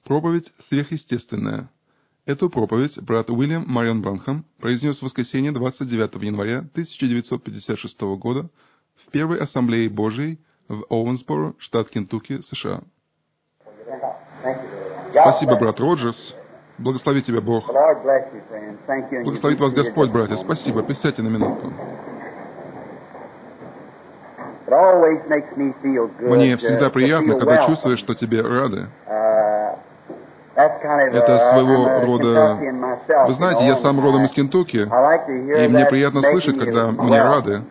Проповедь сверхъестественная. Эту проповедь брат Уильям Марион Бранхам произнес в воскресенье 29 января 1956 года в Первой Ассамблее Божией в Оуэнсборо, штат Кентукки, США. Спасибо, брат Роджерс. Благослови тебя Бог. Благословит вас Господь, братья. Спасибо. Присядьте на минутку. Мне всегда приятно, когда чувствуешь, что тебе рады. Это своего рода... Вы знаете, я сам родом из Кентукки, и мне приятно слышать, когда мне рады.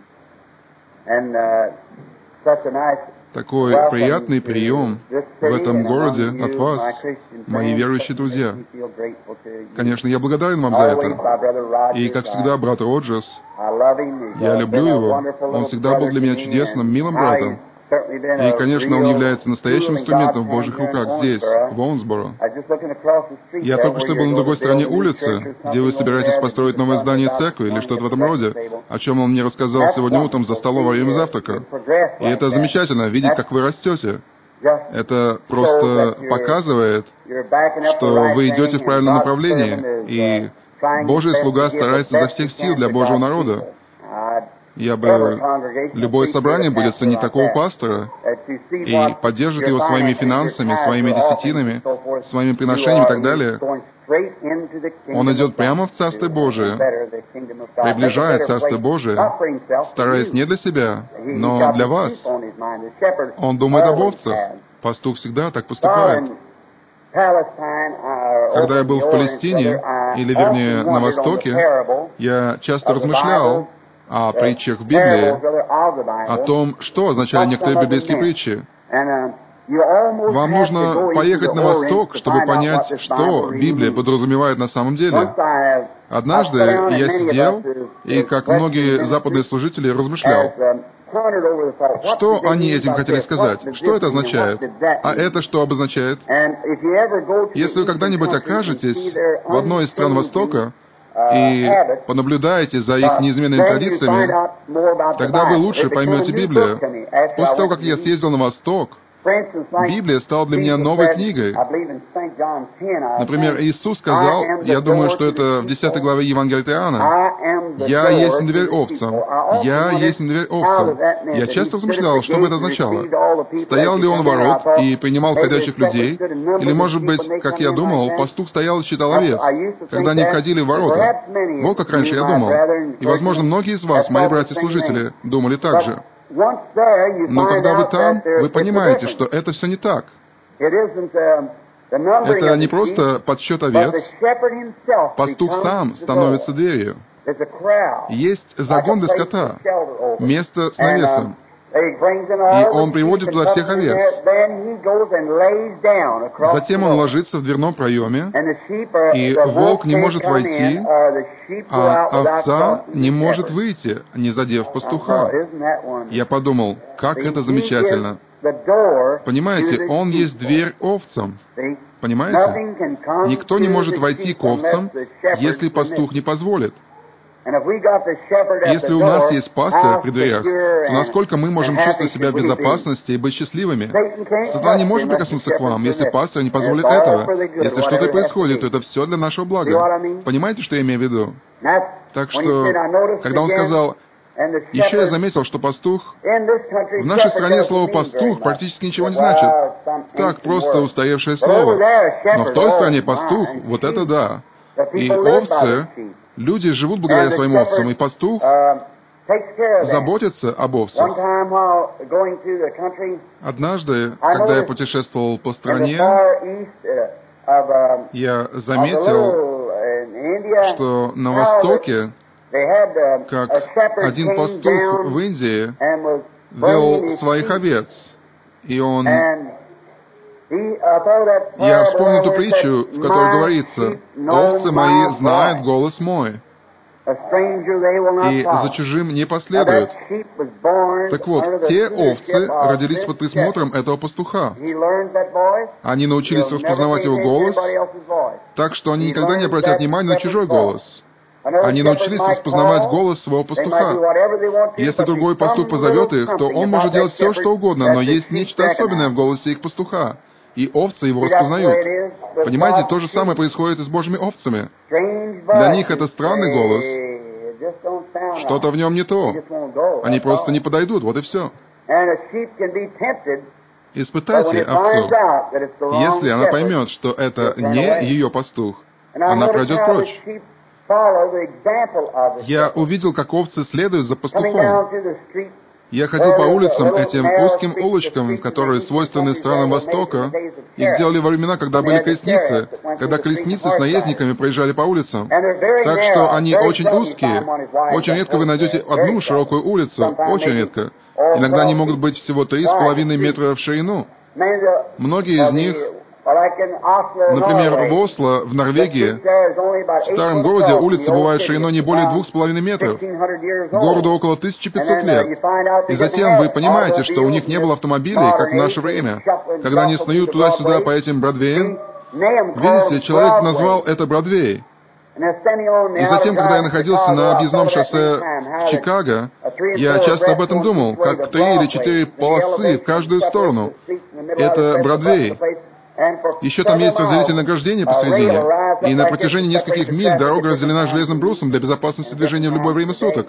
Такой приятный прием в этом городе от вас, мои верующие друзья. Конечно, я благодарен вам за это. И, как всегда, брат Роджерс, я люблю его. Он всегда был для меня чудесным, милым братом. И, конечно, он является настоящим инструментом в Божьих руках здесь, в Оуэнсборо. Я только что был на другой стороне улицы, где вы собираетесь построить новое здание церкви или что-то в этом роде, о чем он мне рассказал сегодня утром за столом во время завтрака. И это замечательно, видеть, как вы растете. Это просто показывает, что вы идете в правильном направлении, и Божий слуга старается изо всех сил для Божьего народа. Любое собрание будет ценить такого пастора и поддержит его своими финансами, своими десятинами, своими приношениями и так далее. Он идет прямо в Царство Божие, приближает Царство Божие, стараясь не для себя, но для вас. Он думает об овцах. Пастух всегда так поступает. Когда я был в Палестине, или вернее на Востоке, я часто размышлял о притчах в Библии, о том, что означали некоторые библейские притчи. Вам нужно поехать на Восток, чтобы понять, что Библия подразумевает на самом деле. Однажды я сидел и, как многие западные служители, размышлял, что они этим хотели сказать, что это означает, а это что обозначает. Если вы когда-нибудь окажетесь в одной из стран Востока, и понаблюдаете за их неизменными традициями, тогда вы лучше поймете Библию. После того, как я съездил на Восток, Библия стала для меня новой книгой. Например, Иисус сказал, я думаю, что это в 10 главе Евангелия от Иоанна, «Я есть дверь овцам, я есть дверь овцам». Я часто размышлял, что бы это означало. Стоял ли он у ворот и принимал входящих людей, или, может быть, как я думал, пастух стоял и считал овец, когда они входили в ворота. Вот как раньше я думал. И, возможно, многие из вас, мои братья-служители, думали так же. Но когда вы там, вы понимаете, что это все не так. Это не просто подсчет овец. Пастух сам становится дверью. Есть загон для скота, место с навесом. И он приводит туда всех овец. Затем он ложится в дверном проеме, и волк не может войти, а овца не может выйти, не задев пастуха. Я подумал, как это замечательно. Понимаете, он есть дверь овцам. Понимаете? Никто не может войти к овцам, если пастух не позволит. Если у нас есть пастырь при дверях, то насколько мы можем чувствовать себя в безопасности и быть счастливыми? Сатана не может прикоснуться к вам, если пастырь не позволит этого. Если что-то происходит, то это все для нашего блага. Понимаете, что я имею в виду? Так что, когда он сказал, еще я заметил, что пастух... В нашей стране слово «пастух» практически ничего не значит. Так, просто устаревшее слово. Но в той стране пастух, вот это да. И овцы... Люди живут благодаря своим овцам, и пастух заботится об овцах. Однажды, когда я путешествовал по стране, я заметил, что на Востоке, как один пастух в Индии вел своих овец, и он... Я вспомнил ту притчу, в которой говорится, «Овцы мои знают голос мой, и за чужим не последуют». Так вот, те овцы родились под присмотром этого пастуха. Они научились распознавать его голос, так что они никогда не обратят внимания на чужой голос. Они научились распознавать голос своего пастуха. Если другой пастух позовет их, то он может делать все, что угодно, но есть нечто особенное в голосе их пастуха. и овцы его распознают. Понимаете, то же самое происходит и с Божьими овцами. Для них это странный голос. Что-то в нем не то. Они просто не подойдут, вот и все. Испытайте овцу. Если она поймет, что это не ее пастух, она пройдет прочь. Я увидел, как овцы следуют за пастухом. Я ходил по улицам, этим узким улочкам, которые свойственны странам Востока, их делали во времена, когда были колесницы, когда колесницы с наездниками проезжали по улицам. Так что они очень узкие. Очень редко вы найдете одну широкую улицу, очень редко. Иногда они могут быть всего 3,5 метра в ширину. Многие из них, например, в Осло, в Норвегии, в старом городе улицы бывают шириной не более 2,5 метров. Городу около 1500 лет. И затем вы понимаете, что у них не было автомобилей, как в наше время. Когда они снуют туда-сюда по этим Бродвеям, видите, человек назвал это Бродвей. И затем, когда я находился на объездном шоссе в Чикаго, я часто об этом думал, как 3 или 4 полосы в каждую сторону. Это Бродвей. Еще там есть разделительное ограждение посредине, и на протяжении нескольких миль дорога разделена железным брусом для безопасности движения в любое время суток.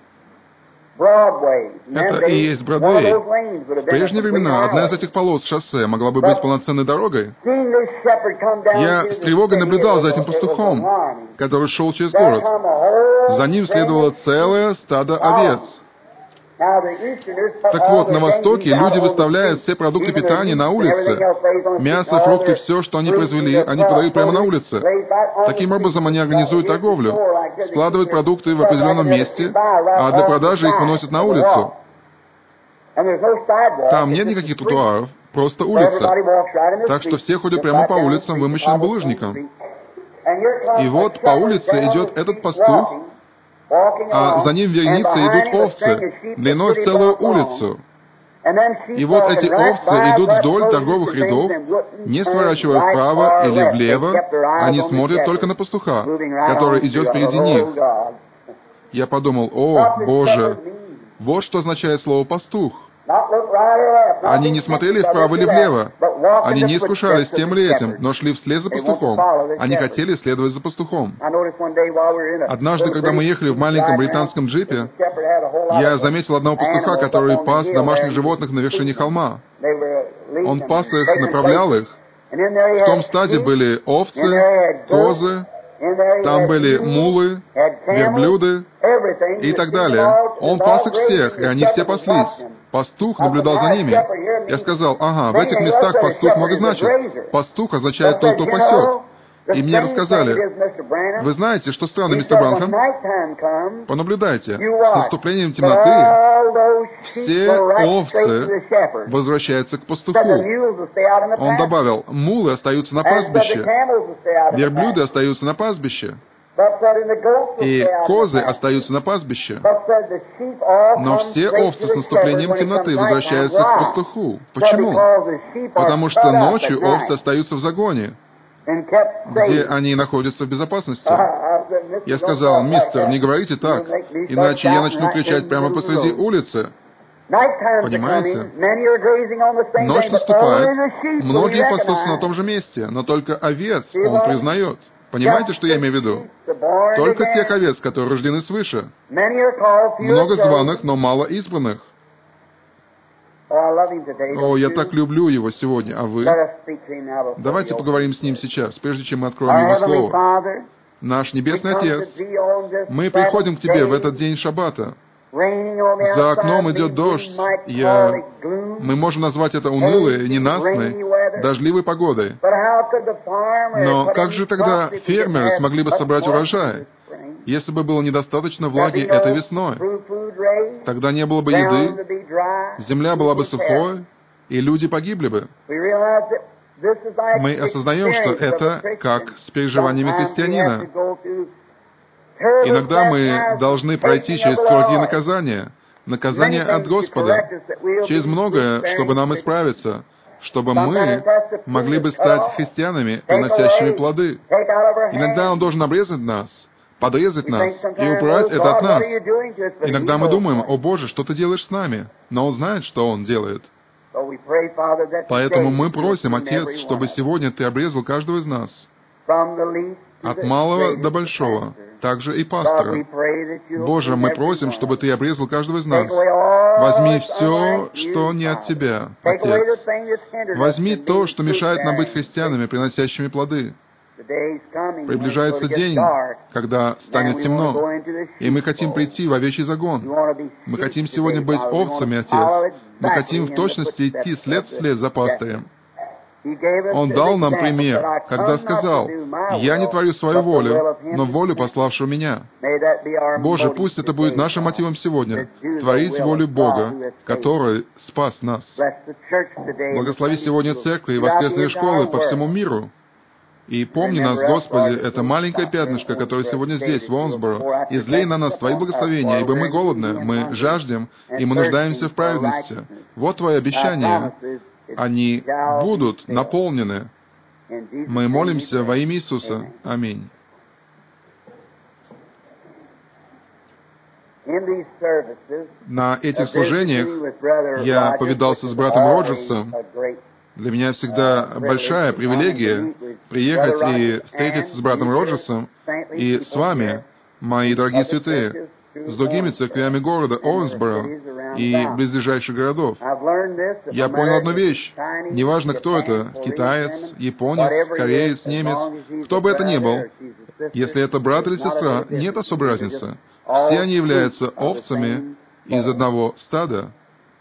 Это и есть Бродвей. В прежние времена одна из этих полос шоссе могла бы быть полноценной дорогой. Я с тревогой наблюдал за этим пастухом, который шел через город. За ним следовало целое стадо овец. Так вот, на Востоке люди выставляют все продукты питания на улице. Мясо, фрукты, все, что они произвели, они продают прямо на улице. Таким образом, они организуют торговлю, складывают продукты в определенном месте, а для продажи их выносят на улицу. Там нет никаких тротуаров, просто улица. Так что все ходят прямо по улицам, вымощенным булыжником. И вот по улице идет этот пастух, а за ним вереницей идут овцы, длиной в целую улицу. И вот эти овцы идут вдоль торговых рядов, не сворачивая вправо или влево, они смотрят только на пастуха, который идет впереди них. Я подумал, о, Боже, вот что означает слово «пастух». Они не смотрели вправо или влево. Они не искушались тем или этим, но шли вслед за пастухом. Они хотели следовать за пастухом. Однажды, когда мы ехали в маленьком британском джипе, я заметил одного пастуха, который пас домашних животных на вершине холма. Он пас их, направлял их. В том стаде были овцы, козы, там были мулы, верблюды и так далее. Он пас их всех, и они все паслись. Пастух наблюдал за ними. Я сказал, ага, в этих местах пастух много значит. Пастух означает тот, кто пасет. И мне рассказали, вы знаете, что странно, мистер Бранхам? Понаблюдайте, с наступлением темноты все овцы возвращаются к пастуху. Он добавил, мулы остаются на пастбище, верблюды остаются на пастбище, и козы остаются на пастбище. Но все овцы с наступлением темноты возвращаются к пастуху. Почему? Потому что ночью овцы остаются в загоне, где они находятся в безопасности. Я сказал, мистер, не говорите так, иначе я начну кричать прямо посреди улицы. Понимаете? Ночь наступает, многие пасутся на том же месте, но только овец он признает. Понимаете, что я имею в виду? Только тех овец, которые рождены свыше. Много званых, но мало избранных. О, я так люблю его сегодня, а вы? Давайте поговорим с ним сейчас, прежде чем мы откроем его слово. Наш Небесный Отец, мы приходим к Тебе в этот день Шаббата. За окном идет дождь. Мы можем назвать это унылой, ненастной, дождливой погодой. Но как же тогда фермеры смогли бы собрать урожай, если бы было недостаточно влаги этой весной? Тогда не было бы еды, земля была бы сухой, и люди погибли бы. Мы осознаем, что это как с переживаниями христианина. Иногда мы должны пройти через строгие наказания, наказания от Господа, через многое, чтобы нам исправиться, чтобы мы могли бы стать христианами, приносящими плоды. Иногда Он должен обрезать нас, подрезать нас и убрать это от нас. Иногда мы думаем, о Боже, что Ты делаешь с нами? Но Он знает, что Он делает. Поэтому мы просим, Отец, чтобы сегодня Ты обрезал каждого из нас, от малого до большого, также и пастора. Боже, мы просим, чтобы Ты обрезал каждого из нас. Возьми все, что не от Тебя, Отец. Возьми то, что мешает нам быть христианами, приносящими плоды. Приближается день, когда станет темно, и мы хотим прийти в овечий загон. Мы хотим сегодня быть овцами, Отец. Мы хотим в точности идти след в след за пастырем. Он дал нам пример, когда сказал: «Я не творю свою волю, но волю пославшего Меня». Боже, пусть это будет нашим мотивом сегодня — творить волю Бога, который спас нас. Благослови сегодня церкви и воскресные школы по всему миру. И помни нас, Господи, это маленькое пятнышко, которое сегодня здесь, в Уонсборо, излей на нас Твои благословения, ибо мы голодны, мы жаждем, и мы нуждаемся в праведности. Вот Твое обещание. Они будут наполнены. Мы молимся во имя Иисуса. Аминь. На этих служениях я повидался с братом Роджерсом. Для меня всегда большая привилегия приехать и встретиться с братом Роджерсом и с вами, мои дорогие святые, с другими церквями города Уонсборо и близлежащих городов. Я понял одну вещь. Неважно, кто это, китаец, японец, кореец, немец, кто бы это ни был, если это брат или сестра, нет особой разницы. Все они являются овцами из одного стада.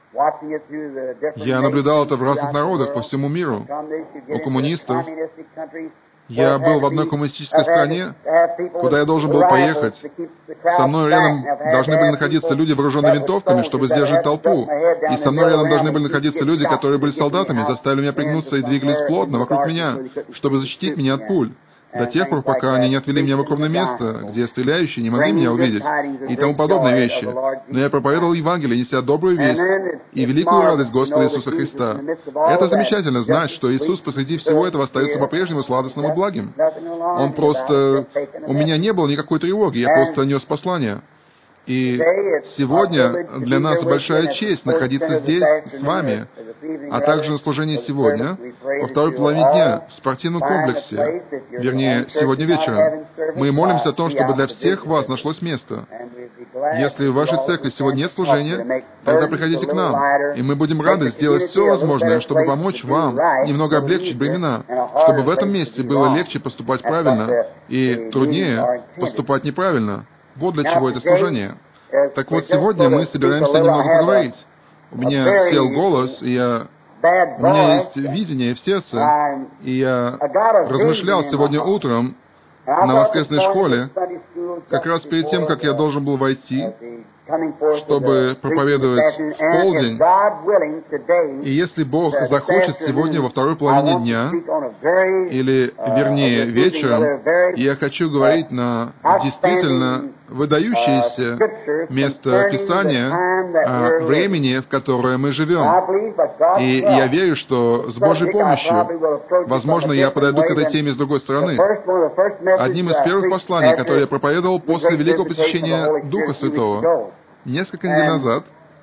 Я наблюдал это в разных народах по всему миру. У коммунистов. Я был в одной коммунистической стране, куда я должен был поехать. Со мной рядом должны были находиться люди, вооруженные винтовками, чтобы сдержать толпу. И со мной рядом должны были находиться люди, которые были солдатами, заставили меня пригнуться и двигались плотно вокруг меня, чтобы защитить меня от пуль. До тех пор, пока они не отвели меня в укромное место, где стреляющие не могли меня увидеть, и тому подобные вещи. Но я проповедовал Евангелие, неся добрую весть и великую радость Господа Иисуса Христа. Это замечательно знать, что Иисус посреди всего этого остается по-прежнему сладостным и благим. Он просто... У меня не было никакой тревоги, я просто нес послание. И сегодня для нас большая честь находиться здесь с вами, а также на служении сегодня, во второй половине дня, в спортивном комплексе, вернее, сегодня вечером. Мы молимся о том, чтобы для всех вас нашлось место. Если в вашей церкви сегодня нет служения, тогда приходите к нам, и мы будем рады сделать все возможное, чтобы помочь вам немного облегчить бремена, чтобы в этом месте было легче поступать правильно и труднее поступать неправильно. Вот для чего это служение. Так вот, сегодня мы собираемся немного поговорить. У меня сел голос, и у меня есть видение в сердце, и я размышлял сегодня утром на воскресной школе, как раз перед тем, как я должен был войти, чтобы проповедовать в полдень. И если Бог захочет сегодня во второй половине дня, или, вернее, вечером, я хочу говорить на действительно выдающееся место Писания о времени, в которое мы живем. И я верю, что с Божьей помощью, возможно, я подойду к этой теме с другой стороны. Одним из первых посланий, которые я проповедовал после великого посещения Духа Святого, несколько недель назад,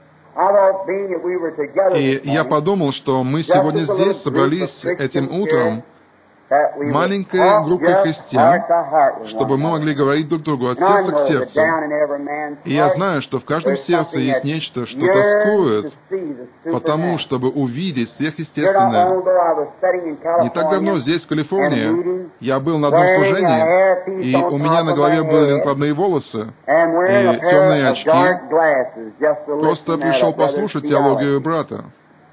и я подумал, что мы сегодня здесь собрались этим утром, маленькой группой христиан, чтобы мы могли говорить друг другу от сердца к сердцу. И я знаю, что в каждом сердце есть нечто, что тоскует по тому, чтобы увидеть сверхъестественное. Не так давно здесь, в Калифорнии, я был на одном служении, и у меня на голове были накладные волосы и темные очки. Просто пришел послушать теологию брата.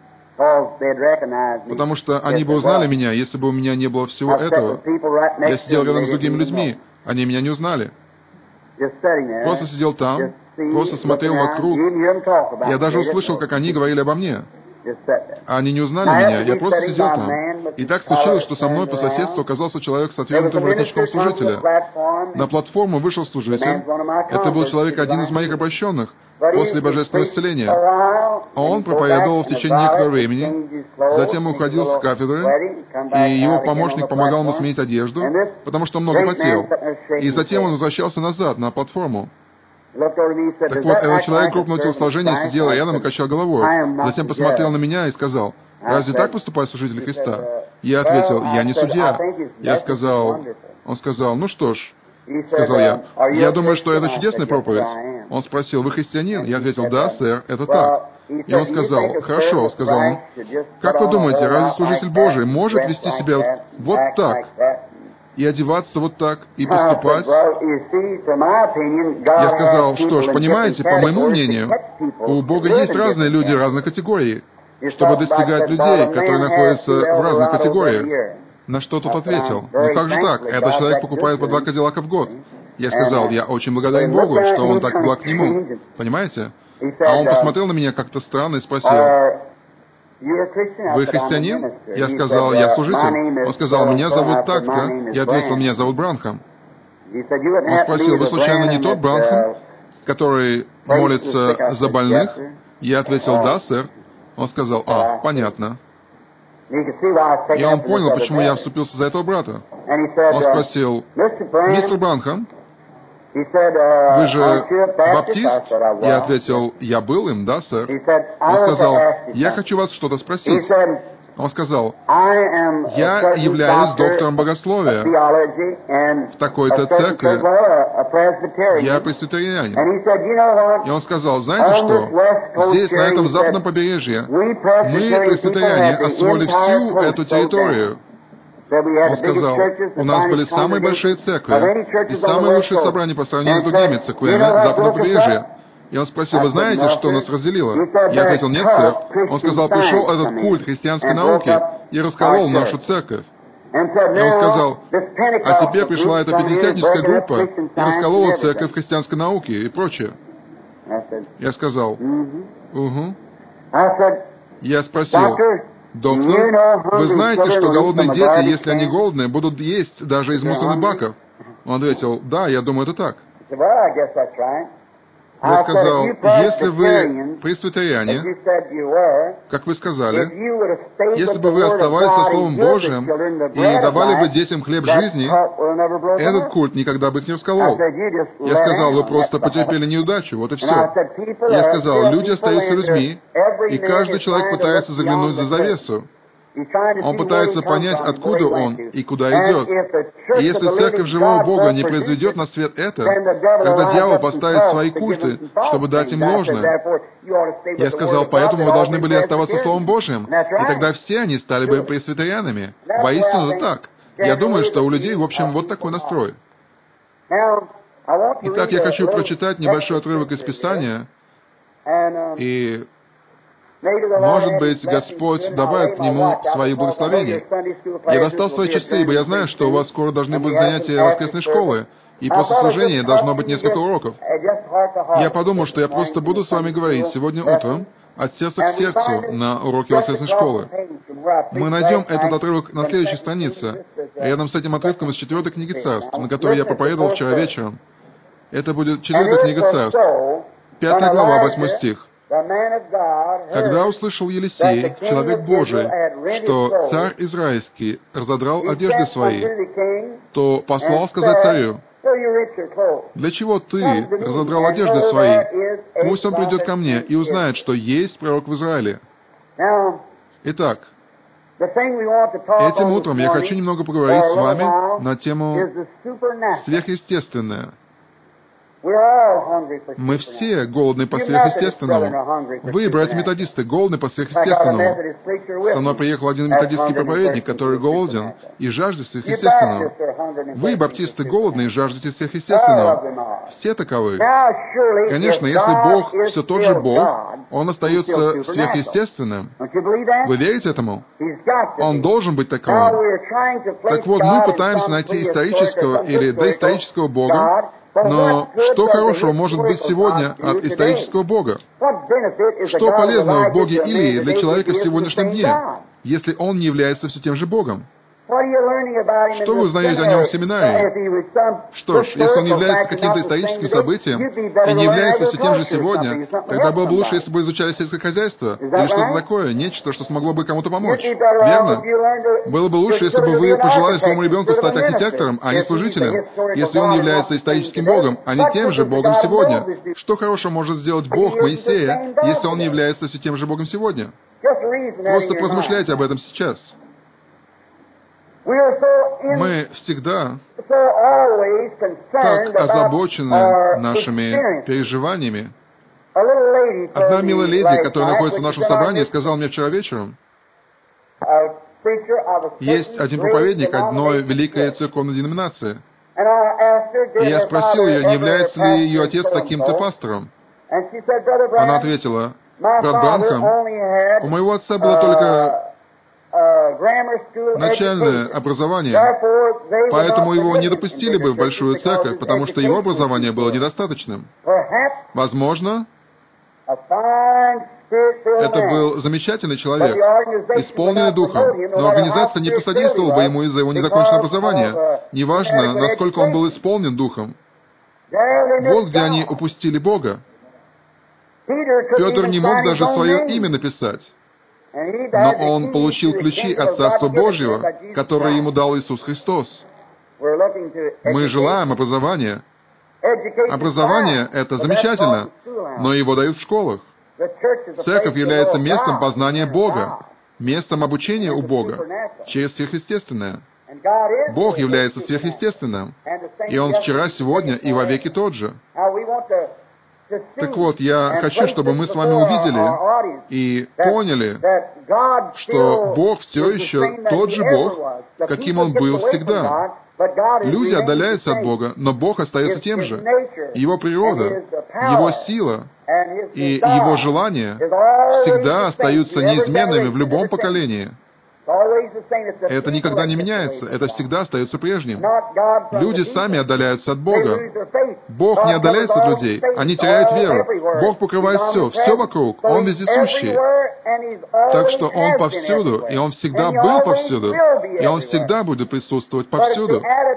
Потому что они бы узнали меня, если бы у меня не было всего этого. Я сидел рядом с другими людьми, они меня не узнали. Просто сидел там, просто смотрел вокруг. Я даже услышал, как они говорили обо мне. Они не узнали меня, я просто сидел там. И так случилось, что со мной по соседству оказался человек с отвергнутым воротничком служителя. На платформу вышел служитель. Это был человек, один из моих обращенных, после божественного исцеления. Он проповедовал в течение некоторого времени, затем уходил с кафедры, и его помощник помогал ему сменить одежду, потому что он много потел. И затем он возвращался назад, на платформу. Так вот, этот человек крупного телосложения сидел рядом и качал головой. Затем посмотрел на меня и сказал: «Разве так поступают служители Христа?» Я ответил: «Я не судья». Он сказал: «Ну что ж», сказал я думаю, что это чудесная проповедь». Он спросил: «Вы христианин?» Я ответил: «Да, сэр, это так». И он сказал: «Хорошо», сказал он, «как вы думаете, разве служитель Божий может вести себя вот так, и одеваться вот так, и поступать?» Я сказал: «Что ж, понимаете, по моему мнению, у Бога есть разные люди разных категорий, чтобы достигать людей, которые находятся в разных категориях». На что тот ответил: «Ну как же так? Этот человек покупает по 2 Кадиллака в год». Я сказал: «Я очень благодарен Богу, что Он так благ к нему». Понимаете? А он посмотрел на меня как-то странно и спросил: «Вы христианин?» Я сказал: «Я служитель». Он сказал: «Меня зовут так-то». Я ответил: «Меня зовут Бранхам». Он спросил: «Вы случайно не тот Бранхам, который молится за больных?» Я ответил: «Да, сэр». Он сказал: «А, понятно». И он понял, почему я вступился за этого брата. Он спросил: «Мистер Бранхам, вы же баптист?» Я ответил: «Я был им, да, сэр». Он сказал: «Я хочу вас что-то спросить». Он сказал: «Я являюсь доктором богословия в такой-то церкви. Я пресвитерианин». И он сказал: «Знаете что? Здесь, на этом западном побережье, мы, пресвитериане, освоили всю эту территорию». Он сказал: «У нас были самые большие церкви и самые лучшие собрания по сравнению с другими церквями западного побережья». И он спросил: «Вы знаете, что нас разделило?» Я ответил: «Нет, сэр». Он сказал: «Пришел этот культ христианской науки и расколол нашу церковь». И он сказал: «А теперь пришла эта пятидесятническая группа и расколола церковь христианской науки и прочее». Я сказал: «Угу». Я спросил: «Доктор, вы знаете, что голодные дети, если они голодные, будут есть даже из мусорных баков?» Он ответил: «Да, я думаю, это так». Я сказал: «Если вы пресвитериане, как вы сказали, если бы вы оставались со Словом Божьим и давали бы детям хлеб жизни, этот культ никогда бы их не расколол». Я сказал: «Вы просто потерпели неудачу, вот и все». Я сказал: «Люди остаются людьми, и каждый человек пытается заглянуть за завесу. Он пытается понять, откуда он и куда идет. И если церковь живого Бога не произведет на свет это, тогда дьявол поставит свои культы, чтобы дать им ложное». Я сказал: «Поэтому вы должны были оставаться Словом Божьим, и тогда все они стали бы пресвитерианами». Воистину это так. Я думаю, что у людей, в общем, вот такой настрой. Итак, я хочу прочитать небольшой отрывок из Писания, и может быть, Господь добавит к нему свои благословения. Я достал свои часы, ибо я знаю, что у вас скоро должны быть занятия воскресной школы, и после служения должно быть несколько уроков. Я подумал, что я просто буду с вами говорить сегодня утром от сердца к сердцу на уроке воскресной школы. Мы найдем этот отрывок на следующей странице, рядом с этим отрывком из 4 книги Царств, на которой я проповедовал вчера вечером. Это будет 4 книга Царств, 5 глава, 8 стих. «Когда услышал Елисей, человек Божий, что царь Израильский разодрал одежды свои, то послал сказать царю: для чего ты разодрал одежды свои? Пусть он придет ко мне и узнает, что есть пророк в Израиле». Итак, этим утром я хочу немного поговорить с вами на тему «Сверхъестественное». Мы все голодны по сверхъестественному. Вы, братья-методисты, голодны по сверхъестественному. Со мной приехал один методистский проповедник, который голоден и жаждет сверхъестественного. Вы, баптисты, голодны и жаждете сверхъестественного. Все таковы. Конечно, если Бог все тот же Бог, Он остается сверхъестественным. Вы верите этому? Он должен быть таковым. Так вот, мы пытаемся найти исторического или доисторического Бога, но что хорошего может быть сегодня от исторического Бога? Что полезного в Боге Илии для человека в сегодняшнем дне, если он не является все тем же Богом? Что вы узнаете о нем в семинарии? Что ж, если он является каким-то историческим событием и не является все тем же сегодня, тогда было бы лучше, если бы изучали сельское хозяйство или что-то такое, нечто, что смогло бы кому-то помочь. Верно? Было бы лучше, если бы вы пожелали своему ребенку стать архитектором, а не служителем, если он является историческим Богом, а не тем же Богом сегодня. Что хорошего может сделать Бог Моисея, если он не является все тем же Богом сегодня? Просто поразмышляйте об этом сейчас. Мы всегда так озабочены нашими переживаниями. Одна милая леди, которая находится в нашем собрании, сказала мне вчера вечером, есть один проповедник одной великой церковной деноминации. И я спросил ее, не является ли ее отец таким-то пастором. Она ответила, брат Бранхам, у моего отца было только начальное образование, поэтому его не допустили бы в большую церковь, потому что его образование было недостаточным. Возможно, это был замечательный человек, исполненный духом, но организация не посодействовала бы ему из-за его незаконченного образования, неважно, насколько он был исполнен духом. Вот где они упустили Бога. Петр не мог даже свое имя написать, но он получил ключи от Царства Божьего, которые ему дал Иисус Христос. Мы желаем образования. Образование — это замечательно, но его дают в школах. Церковь является местом познания Бога, местом обучения у Бога через сверхъестественное. Бог является сверхъестественным, и Он вчера, сегодня и вовеки тот же. Так вот, я хочу, чтобы мы с вами увидели и поняли, что Бог все еще тот же Бог, каким Он был всегда. Люди отдаляются от Бога, но Бог остается тем же. Его природа, Его сила и Его желания всегда остаются неизменными в любом поколении. Это никогда не меняется, это всегда остается прежним. Люди сами отдаляются от Бога. Бог не отдаляется от людей, они теряют веру. Бог покрывает все вокруг, Он вездесущий. Так что Он повсюду, и Он всегда был повсюду, и Он всегда будет присутствовать повсюду.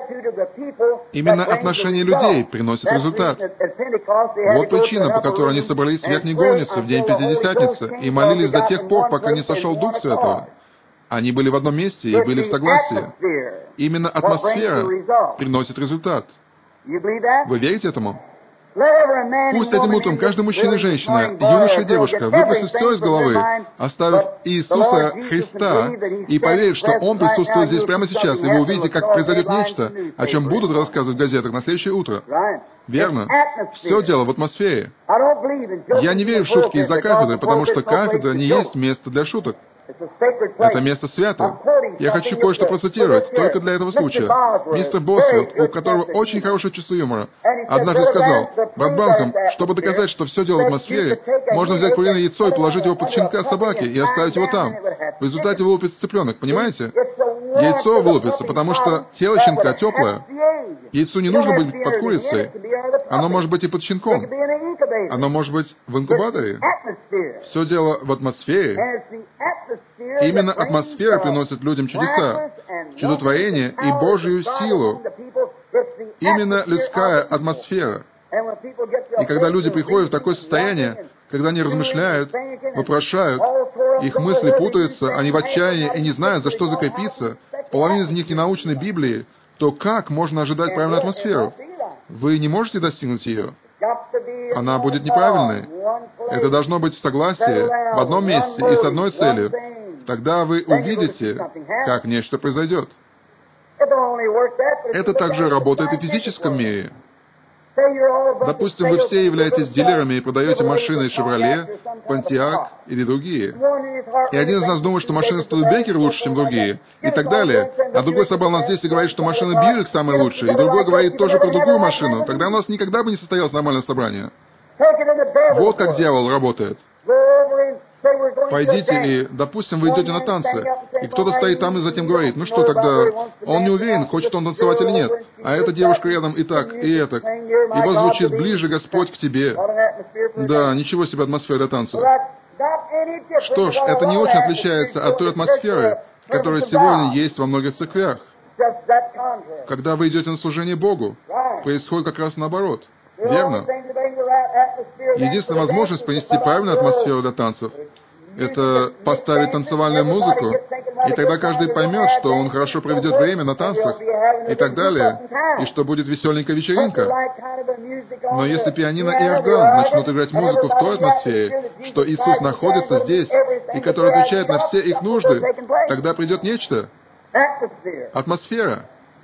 Именно отношение людей приносит результат. Вот причина, по которой они собрались в Верхней Горнице в день Пятидесятницы и молились до тех пор, пока не сошел Дух Святой. Они были в одном месте и были в согласии. Именно атмосфера приносит результат. Вы верите этому? Пусть этим утром каждый мужчина и женщина, юноша и девушка, выбросит все из головы, оставив Иисуса Христа, и поверит, что Он присутствует здесь прямо сейчас, и вы увидите, как произойдет нечто, о чем будут рассказывать в газетах на следующее утро. Верно. Все дело в атмосфере. Я не верю в шутки из-за кафедры, потому что кафедра не есть место для шуток. Это место свято. Я хочу кое-что процитировать, только для этого случая. Мистер Босвилд, у которого очень хорошее чувство юмора, однажды сказал, брат Бранхам, чтобы доказать, что все дело в атмосфере, можно взять куриное яйцо и положить его под щенка собаки и оставить его там. В результате вылупится цыпленок, понимаете? Яйцо вылупится, потому что тело щенка теплое. Яйцу не нужно быть под курицей. Оно может быть и под щенком. Оно может быть в инкубаторе. Все дело в атмосфере. Именно атмосфера приносит людям чудеса, чудотворение и Божью силу. Именно людская атмосфера. И когда люди приходят в такое состояние, когда они размышляют, вопрошают, их мысли путаются, они в отчаянии и не знают, за что закрепиться, половина из них не научены Библией, то как можно ожидать правильную атмосферу? Вы не можете достигнуть ее. Она будет неправильной. Это должно быть в согласии, в одном месте и с одной целью. Тогда вы увидите, как нечто произойдет. Это также работает и в физическом мире. Допустим, вы все являетесь дилерами и продаете машины Chevrolet, Pontiac или другие. И один из нас думает, что машина Studebaker лучше, чем другие, и так далее. А другой собрал нас здесь и говорит, что машина Buick самая лучшая, и другой говорит тоже про другую машину. Тогда у нас никогда бы не состоялось нормальное собрание. Вот как дьявол работает. Пойдите и, допустим, вы идете на танцы, и кто-то стоит там и затем говорит, ну что тогда, он не уверен, хочет он танцевать или нет, а эта девушка рядом и так, и этак, и вот звучит «ближе Господь к тебе». Да, ничего себе атмосфера для танца. Что ж, это не очень отличается от той атмосферы, которое сегодня есть во многих церквях. Когда вы идете на служение Богу, происходит как раз наоборот. Верно? Единственная возможность принести правильную атмосферу для танцев — это поставить танцевальную музыку, и тогда каждый поймет, что он хорошо проведет время на танцах и так далее, и что будет веселенькая вечеринка. Но если пианино и орган начнут играть музыку в той атмосфере, что Иисус находится здесь, и который отвечает на все их нужды, тогда придет нечто. Атмосфера.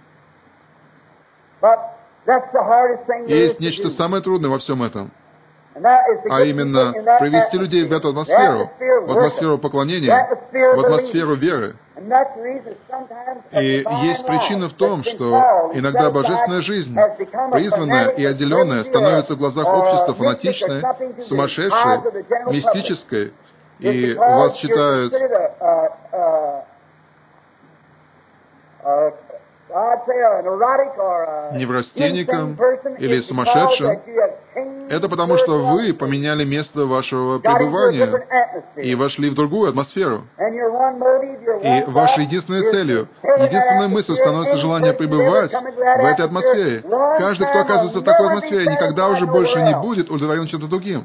И есть нечто самое трудное во всем этом. А именно, привести людей в эту атмосферу, в атмосферу поклонения, в атмосферу веры. И есть причина в том, что иногда божественная жизнь, призванная и отделенная, становится в глазах общества фанатичной, сумасшедшей, мистической, и вас считают неврастенником или сумасшедшим. Это потому, что вы поменяли место вашего пребывания и вошли в другую атмосферу. И вашей единственной целью, единственной мыслью становится желание пребывать в этой атмосфере. Каждый, кто оказывается в такой атмосфере, никогда уже больше не будет удовлетворен чем-то другим.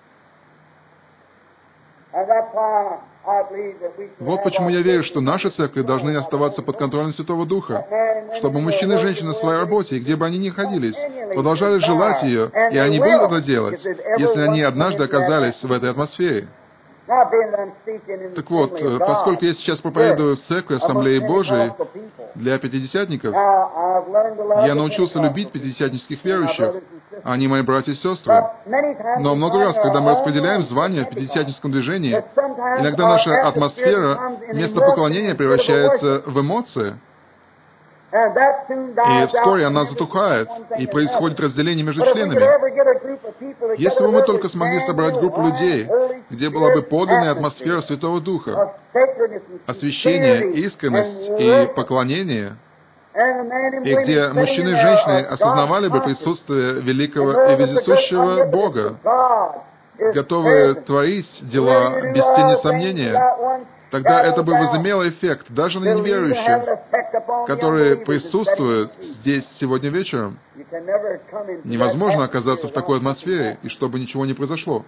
Вот почему я верю, что наши церкви должны оставаться под контролем Святого Духа, чтобы мужчины и женщины в своей работе, и где бы они ни находились, продолжали желать ее, и они будут это делать, если они однажды оказались в этой атмосфере. Так вот, поскольку я сейчас проповедую в церкви Ассамблеи Божией для пятидесятников, я научился любить пятидесятнических верующих, они мои братья и сестры. Но много раз, когда мы распределяем звания в пятидесятническом движении, иногда наша атмосфера вместо поклонения превращается в эмоции, и вскоре она затухает, и происходит разделение между членами. Если бы мы только смогли собрать группу людей, где была бы подлинная атмосфера Святого Духа, освящение, искренность и поклонение, и где мужчины и женщины осознавали бы присутствие великого и вездесущего Бога, готовые творить дела без тени сомнения, тогда это бы возымело эффект даже на неверующих, которые присутствуют здесь сегодня вечером. Невозможно оказаться в такой атмосфере, и чтобы ничего не произошло.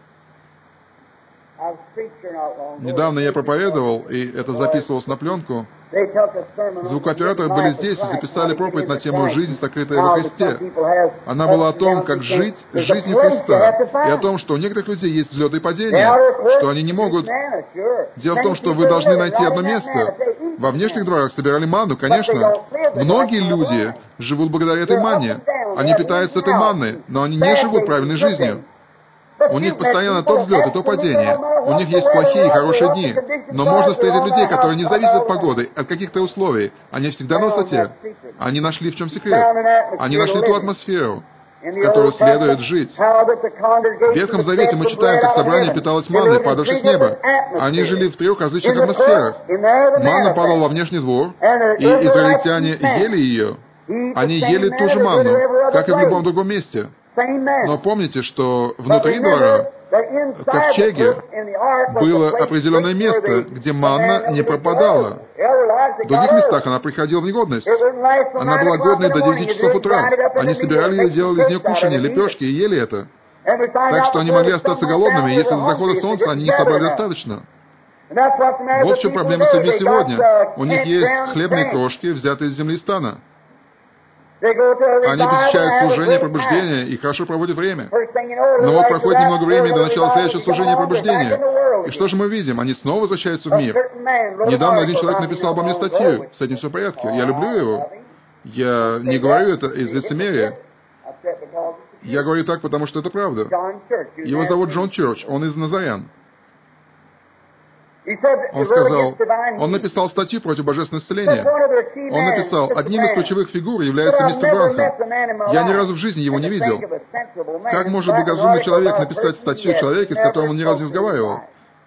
Недавно я проповедовал, и это записывалось на пленку. Звукооператоры были здесь и записали проповедь на тему «Жизнь, сокрытая во Христе». Она была о том, как жить жизнью Христа, и о том, что у некоторых людей есть взлеты и падения, что они не могут... Дело в том, что вы должны найти одно место. Во внешних дворах собирали манну, конечно. Многие люди живут благодаря этой манне. Они питаются этой манной, но они не живут правильной жизнью. У них постоянно то взлет и то падение. У них есть плохие и хорошие дни. Но можно встретить людей, которые не зависят от погоды, от каких-то условий. Они всегда на высоте. Они нашли, в чем секрет. Они нашли ту атмосферу, в которой следует жить. В Ветхом Завете мы читаем, как собрание питалось манной, падавшей с неба. Они жили в 3 различных атмосферах. Манна падала во внешний двор, и израильтяне ели ее. Они ели ту же манну, как и в любом другом месте. Но помните, что внутри двора, в ковчеге, было определенное место, где манна не пропадала. В других местах она приходила в негодность. Она была годной до 9 часов утра. Они собирали ее, делали из нее кушанье, лепешки и ели это. Так что они могли остаться голодными, если до захода солнца они не собрали достаточно. Вот в чем проблема с людьми сегодня. У них есть хлебные крошки, взятые из земли стана. Они посещают служение пробуждения и хорошо проводят время. Но вот проходит немного времени до начала следующего служения пробуждения. И что же мы видим? Они снова возвращаются в мир. Недавно один человек написал обо мне статью. С этим все в порядке. Я люблю его. Я не говорю это из лицемерия. Я говорю так, потому что это правда. Его зовут Джон Чёрч. Он из Назарян. Он сказал, он написал статью против божественного исцеления. Он написал, одним из ключевых фигур является мистер Бранхам. Я ни разу в жизни его не видел. Как может благоразумный человек написать статью о человеке, с которым он ни разу не разговаривал?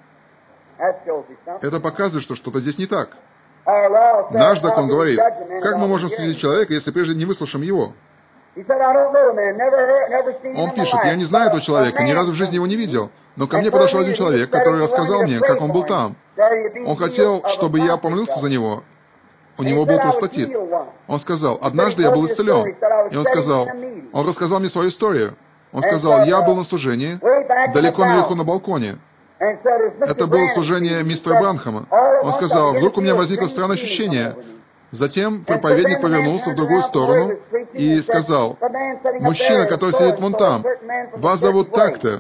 Это показывает, что что-то здесь не так. Наш закон говорит, как мы можем судить человека, если прежде не выслушаем его? Он пишет, я не знаю этого человека, ни разу в жизни его не видел. Но ко мне подошел один человек, который рассказал мне, как он был там. Он хотел, чтобы я помолился за него. У него был простатит. Он сказал, однажды я был исцелен. И он рассказал мне свою историю. Он сказал, я был на служении, далеко наверху на балконе. Это было служение мистера Бранхама. Он сказал, вдруг у меня возникло странное ощущение. Затем проповедник повернулся в другую сторону и сказал, мужчина, который сидит вон там, вас зовут так-то.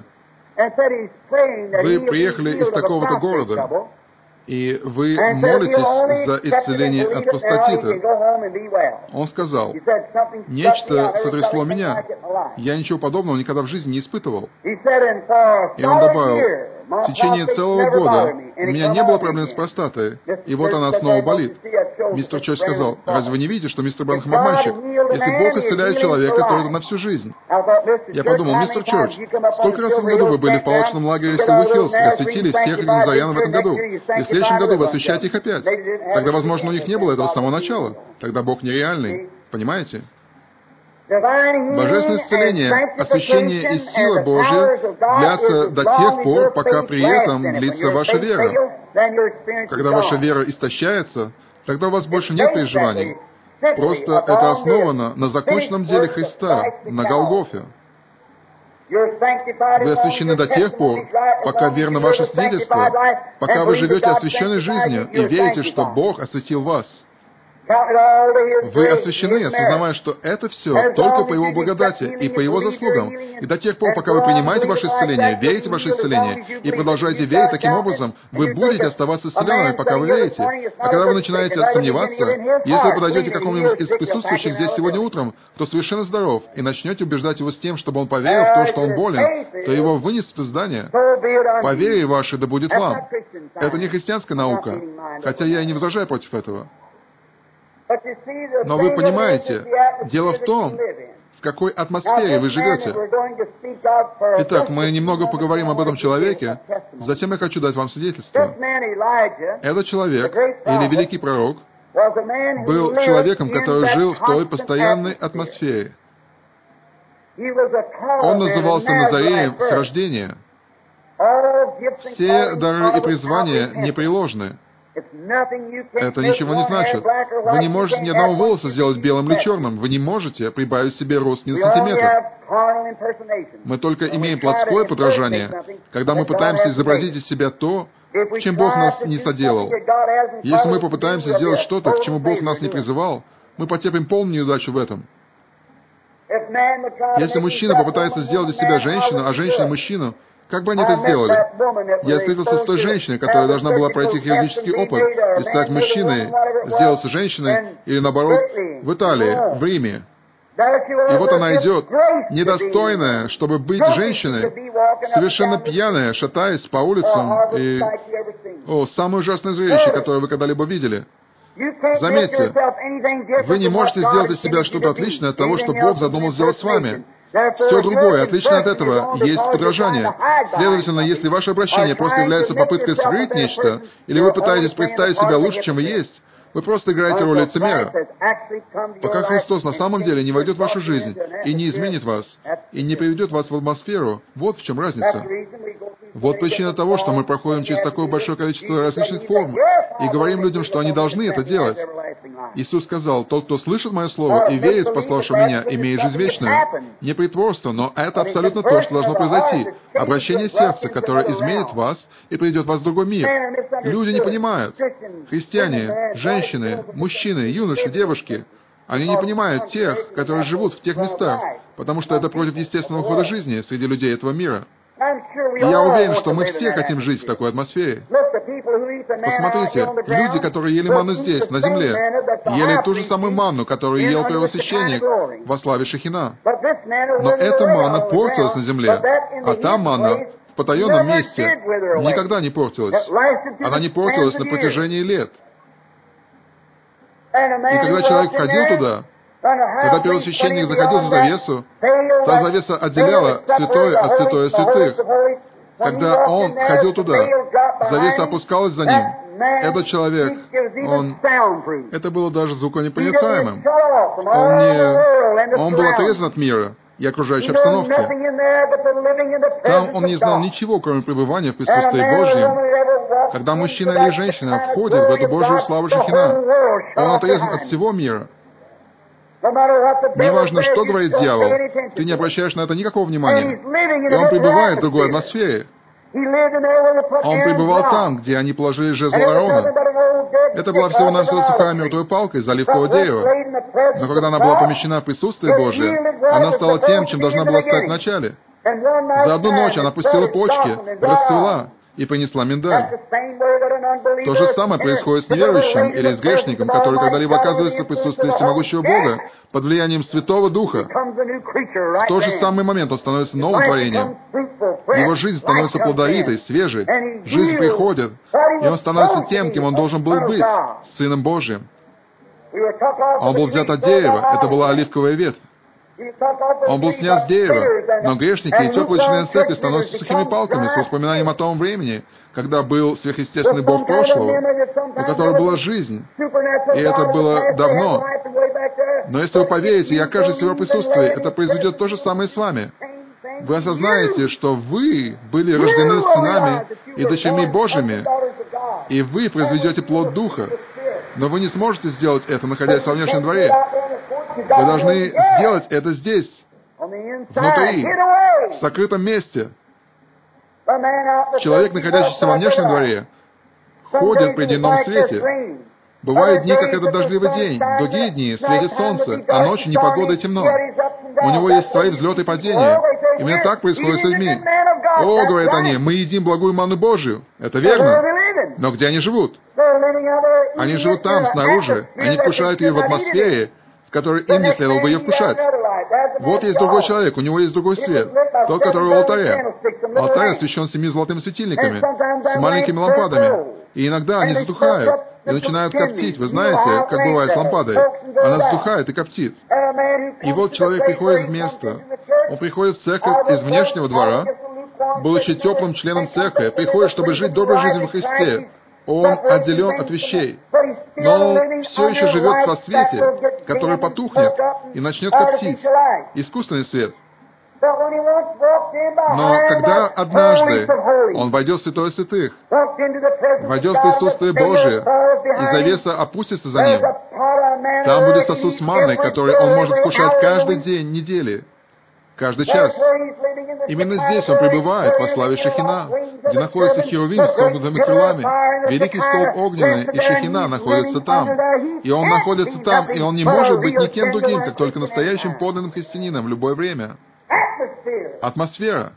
Вы приехали из такого-то города, и вы молитесь за исцеление от простатита. Он сказал, нечто сотрясло меня. Я ничего подобного никогда в жизни не испытывал. И он добавил, в течение целого года у меня не было проблем с простатой, и вот она снова болит. Мистер Чойс сказал, разве вы не видите, что мистер Бранхам обманщик? Если Бог исцеляет человека, то это на всю жизнь. Я подумал, мистер Чойс, сколько раз в году вы были в палаточном лагере Силвер Хиллз и осветили всех назарян в этом году? И в следующем году вы освещаете их опять. Тогда, возможно, у них не было этого с самого начала. Тогда Бог нереальный. Понимаете? Божественное исцеление, освящение и сила Божья длятся до тех пор, пока при этом длится ваша вера. Когда ваша вера истощается, тогда у вас больше нет переживаний. Просто это основано на законченном деле Христа, на Голгофе. Вы освящены до тех пор, пока верно ваше свидетельство, пока вы живете освященной жизнью и верите, что Бог осветил вас. Вы освящены, осознавая, что это все только по Его благодати и по Его заслугам. И до тех пор, пока вы принимаете ваше исцеление, верите в ваше исцеление и продолжаете верить таким образом, вы будете оставаться исцеленными, пока вы верите. А когда вы начинаете сомневаться, если вы подойдете к какому-нибудь из присутствующих здесь сегодня утром, кто совершенно здоров, и начнете убеждать его с тем, чтобы он поверил в то, что он болен, то его вынесут из здания. По вере вашей да будет вам. Это не христианская наука, хотя я и не возражаю против этого. Но вы понимаете, дело в том, в какой атмосфере вы живете. Итак, мы немного поговорим об этом человеке, затем я хочу дать вам свидетельство. Этот человек, или великий пророк, был человеком, который жил в той постоянной атмосфере. Он назывался Назареем с рождения. Все дары и призвания непреложны. Это ничего не значит. Вы не можете ни одного волоса сделать белым или черным. Вы не можете прибавить себе рост ни на сантиметр. Мы только имеем плотское подражание, когда мы пытаемся изобразить из себя то, чем Бог нас не соделал. Если мы попытаемся сделать что-то, к чему Бог нас не призывал, мы потерпим полную неудачу в этом. Если мужчина попытается сделать из себя женщину, а женщина мужчину, как бы они это сделали? Я встретился с той женщиной, которая должна была пройти хирургический опыт и стать мужчиной, сделаться женщиной, или наоборот, в Италии, в Риме. И вот она идет, недостойная, чтобы быть женщиной, совершенно пьяная, шатаясь по улицам, и... самое ужасное зрелище, которое вы когда-либо видели. Заметьте, вы не можете сделать из себя что-то отличное от того, что Бог задумал сделать с вами. Все другое, отлично от этого, есть подражание. Следовательно, если ваше обращение просто является попыткой скрыть нечто, или вы пытаетесь представить себя лучше, чем вы есть, вы просто играете роль лицемера. Пока Христос на самом деле не войдет в вашу жизнь и не изменит вас, и не приведет вас в атмосферу, вот в чем разница. Вот причина того, что мы проходим через такое большое количество различных форм и говорим людям, что они должны это делать. Иисус сказал, тот, кто слышит Мое Слово и верит в пославшего Меня, имеет жизнь вечную. Не притворство, но это абсолютно то, что должно произойти. Обращение сердца, которое изменит вас и приведет вас в другой мир. Люди не понимают. Христиане, женщины, мужчины, юноши, девушки, они не понимают тех, которые живут в тех местах, потому что это против естественного хода жизни среди людей этого мира. И я уверен, что мы все хотим жить в такой атмосфере. Посмотрите, люди, которые ели манну здесь, на земле, ели ту же самую манну, которую ел первосвященник во славе Шехина. Но эта манна портилась на земле, а та манна в потаенном месте никогда не портилась. Она не портилась на протяжении лет. И когда человек входил туда, когда первосвященник заходил за завесу, та завеса отделяла святое от святое святых. Когда он ходил туда, завеса опускалась за ним. Этот человек, это было даже звуконепроницаемым. Он был отрезан от мира. и окружающей обстановки. Там он не знал ничего, кроме пребывания в присутствии Божьем. Когда мужчина или женщина входит в эту Божью славу Шехина, он отрезан от всего мира. Неважно, что говорит дьявол, ты не обращаешь на это никакого внимания. И он пребывает в другой атмосфере. Он пребывал там, где они положили жезл Аарона. Это была всего-навсего сухая мертвая палка из оливкового дерева. Но когда она была помещена в присутствие Божие, она стала тем, чем должна была стать в начале. За одну ночь она пустила почки, расцвела и принесла миндаль. То же самое происходит с неверующим или с грешником, который когда-либо оказывается в присутствии всемогущего Бога под влиянием Святого Духа. В тот же самый момент он становится новым творением. Его жизнь становится плодовитой, свежей. Жизнь приходит, и он становится тем, кем он должен был быть, Сыном Божьим. Он был взят от дерева, это была оливковая ветвь. Он был снят с дерева, но грешники и теплые члены церкви становятся сухими палками с воспоминанием о том времени, когда был сверхъестественный Бог прошлого, у которого была жизнь, и это было давно. Но если вы поверите и окажетесь в его присутствии, это произойдет то же самое с вами. Вы осознаете, что вы были рождены сынами и дочерьми Божьими, и вы произведете плод Духа. Но вы не сможете сделать это, находясь во внешнем дворе. Вы должны сделать это здесь, внутри, в сокрытом месте. Человек, находящийся во внешнем дворе, ходит при дневном свете. Бывают дни, как этот дождливый день, другие дни светит солнце, а ночью непогода и темно. У него есть свои взлеты и падения. Именно так происходит с людьми. О, говорят они, мы едим благую манну Божию. Это верно. Но где они живут? Они живут там, снаружи. Они вкушают ее в атмосфере, в которой им не следовало бы ее вкушать. Вот есть другой человек, у него есть другой свет, тот, который у алтаря. Алтарь освещен 7 золотыми светильниками, с маленькими лампадами. И иногда они затухают и начинают коптить. Вы знаете, как бывает с лампадой? Она затухает и коптит. И вот человек приходит в место. Он приходит в церковь из внешнего двора, будучи теплым членом церкви, приходит, чтобы жить доброй жизнью во Христе. Он отделен от вещей, но он все еще живет во свете, который потухнет и начнет коптить. Искусственный свет. Но когда однажды он войдет в святое святых, войдет в присутствие Божие, и завеса опустится за ним, там будет сосуд с манной, который он может вкушать каждый день недели, каждый час. Именно здесь он пребывает во славе Шехина, где находится Херувим с сомкнутыми крылами. Великий столб огненный и Шехина находятся там. И он находится там, и он не может быть никем другим, как только настоящим подлинным христианином в любое время. Атмосфера.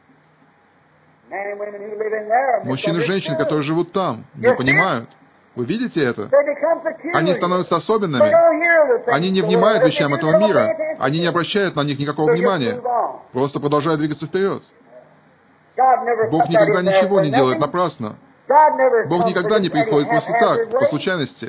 Мужчины и женщины, которые живут там, не понимают. Вы видите это? Они становятся особенными. Они не внимают вещам этого мира. Они не обращают на них никакого внимания. Просто продолжают двигаться вперед. Бог никогда ничего не делает напрасно. Бог никогда не приходит просто так, по случайности.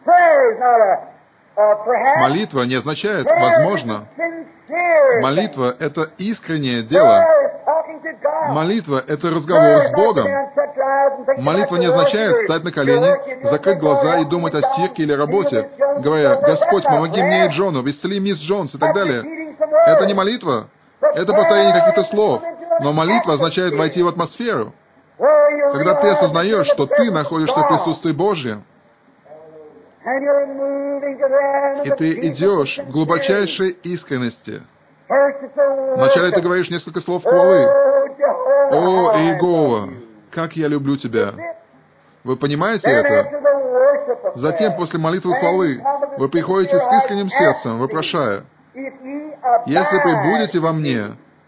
Молитва не означает «возможно». Молитва — это искреннее дело. Молитва — это разговор с Богом. Молитва не означает встать на колени, закрыть глаза и думать о стирке или работе, говоря: «Господь, помоги мне и Джону, исцели мисс Джонс» и так далее. Это не молитва. Это повторение каких-то слов. Но молитва означает войти в атмосферу, когда ты осознаешь, что ты находишься в присутствии Божьем. И ты идешь в глубочайшей искренности. Вначале ты говоришь несколько слов хвалы. «О, Иегова, как я люблю Тебя!» Вы понимаете это? Затем, после молитвы хвалы, вы приходите с искренним сердцем, вопрошая: «Если пребудете во мне»,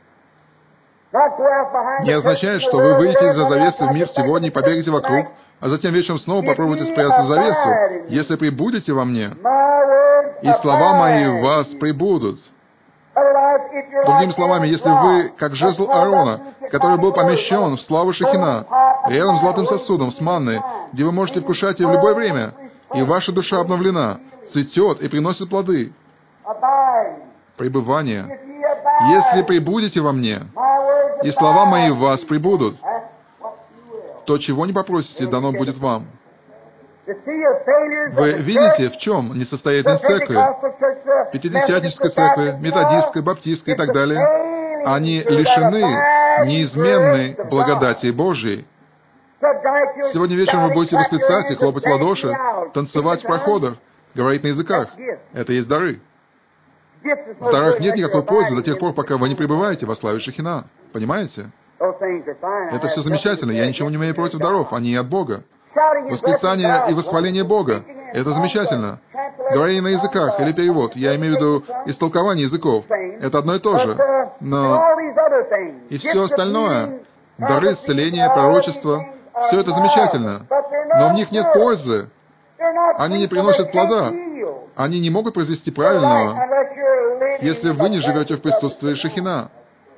не означает, что вы выйдете из-за завесы в мир сегодня и побегаете вокруг, а затем вечером снова попробуйте спрятаться за завесу. «Если пребудете во мне, и слова мои в вас пребудут». Другими словами, если вы, как жезл Аарона, который был помещен в славу Шехина, рядом с золотым сосудом, с манной, где вы можете вкушать ее в любое время, и ваша душа обновлена, цветет и приносит плоды. Пребывание. «Если пребудете во мне, и слова мои в вас пребудут», то, чего не попросите, дано будет вам. Вы видите, в чем несостоятельность церкви? Пятидесятнической церкви, методистской, баптистской и так далее. Они лишены неизменной благодати Божьей. Сегодня вечером вы будете восклицать и хлопать в ладоши, танцевать в проходах, говорить на языках. Это есть дары. В дарах нет никакой пользы до тех пор, пока вы не пребываете во славе Шехина. Понимаете? Это все замечательно. Я ничего не имею против даров. Они от Бога. Восклицание и восхваление Бога. Это замечательно. Говорение на языках или перевод. Я имею в виду истолкование языков. Это одно и то же. Но и все остальное, дары исцеления, пророчества, все это замечательно. Но в них нет пользы. Они не приносят плода. Они не могут произвести правильного, если вы не живете в присутствии Шехина.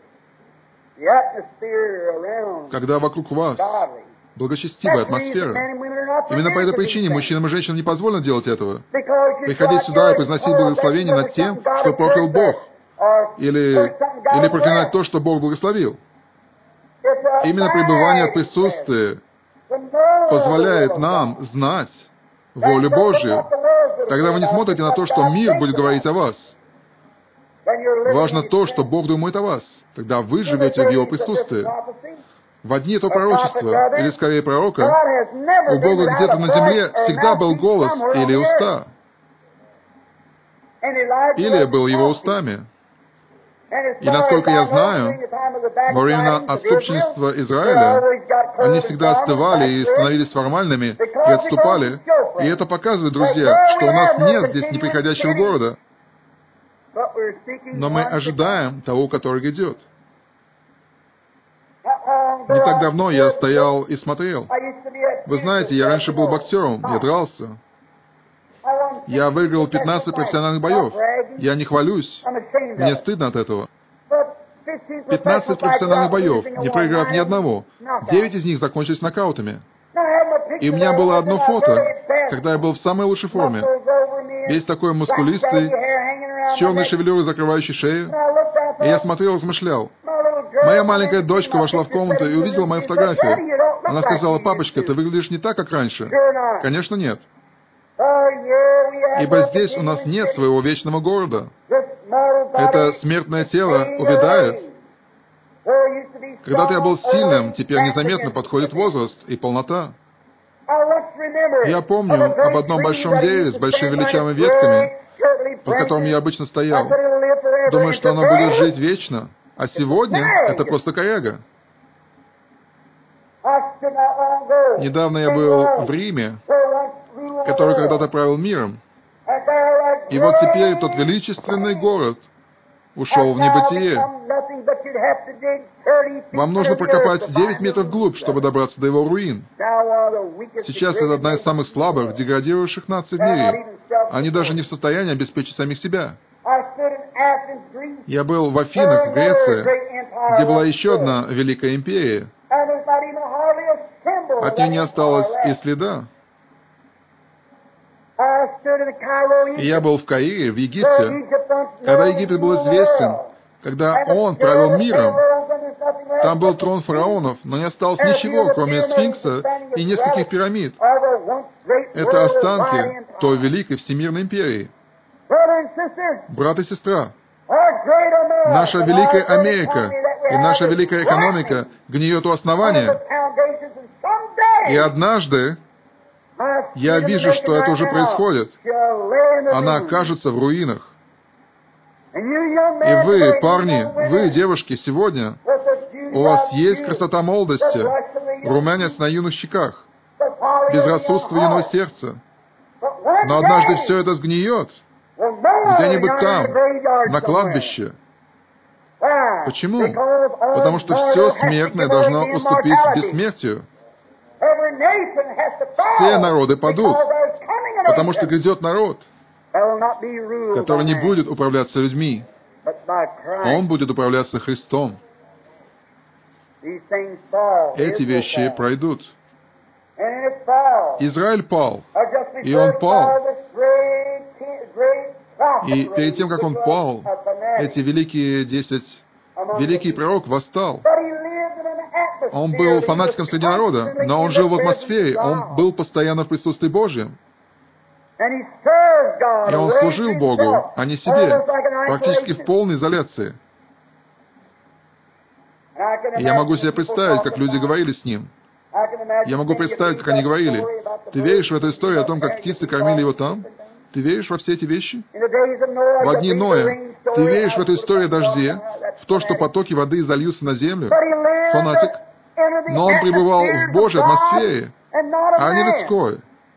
Когда вокруг вас благочестивая атмосфера. Именно по этой причине мужчинам и женщинам не позволено делать этого. Приходить сюда и произносить благословение над тем, что проклял Бог. Или проклинать то, что Бог благословил. Именно пребывание в присутствии позволяет нам знать волю Божью. Тогда вы не смотрите на то, что мир будет говорить о вас. Важно то, что Бог думает о вас. Тогда вы живете в Его присутствии. В одни этого пророчества, или скорее пророка, у Бога где-то на земле всегда был голос или уста. Или был его устами. И насколько я знаю, во времена отступничества Израиля, они всегда остывали и становились формальными, и отступали. И это показывает, друзья, что у нас нет здесь неприходящего города. Но мы ожидаем того, который идет. Не так давно я стоял и смотрел. Вы знаете, я раньше был боксером, я дрался. Я выиграл 15 профессиональных боев. Я не хвалюсь. Мне стыдно от этого. 15 профессиональных боев, не проиграв ни одного. 9 из них закончились нокаутами. И у меня было одно фото, когда я был в самой лучшей форме. Весь такой мускулистый, с черной шевелюрой, закрывающей шею. И я смотрел и размышлял. Моя маленькая дочка вошла в комнату и увидела мою фотографию. Она сказала: «Папочка, ты выглядишь не так, как раньше». Конечно, нет. Ибо здесь у нас нет своего вечного города. Это смертное тело увядает. Когда-то я был сильным, теперь незаметно подходит возраст и полнота. Я помню об одном большом дереве с большими величавыми ветками, под которым я обычно стоял. Думаю, что оно будет жить вечно. А сегодня это просто коряга. Недавно я был в Риме, который когда-то правил миром. И вот теперь тот величественный город ушел в небытие. Вам нужно прокопать 9 метров вглубь, чтобы добраться до его руин. Сейчас это одна из самых слабых, деградирующих наций в мире. Они даже не в состоянии обеспечить самих себя. Я был в Афинах, Греции, где была еще одна великая империя. От нее не осталось и следа. И я был в Каире, в Египте, когда Египет был известен, когда он правил миром. Там был трон фараонов, но не осталось ничего, кроме сфинкса и нескольких пирамид. Это останки той великой всемирной империи. Брат и сестра, наша великая Америка и наша великая экономика гниет у основания. И однажды я вижу, что это уже происходит. Она окажется в руинах. И вы, парни, вы, девушки, сегодня, у вас есть красота молодости, румянец на юных щеках, безрассудство юного сердца. Но однажды все это сгниет. Где-нибудь там, на кладбище. Почему? Потому что все смертное должно уступить бессмертию. Все народы падут, потому что грядет народ, который не будет управляться людьми. Он будет управляться Христом. Эти вещи пройдут. Израиль пал, и он пал. И перед тем, как он пал, эти великий пророк восстал. Он был фанатиком среди народа, но он жил в атмосфере, он был постоянно в присутствии Божьем. И он служил Богу, а не себе, практически в полной изоляции. И я могу себе представить, как люди говорили с ним. Я могу представить, как они говорили: «Ты веришь в эту историю о том, как птицы кормили его там? Ты веришь во все эти вещи? В дни Ноя. Ты веришь в эту историю о дожде, в то, что потоки воды зальются на землю?» Фанатик. Но он пребывал в Божьей атмосфере, а не людской.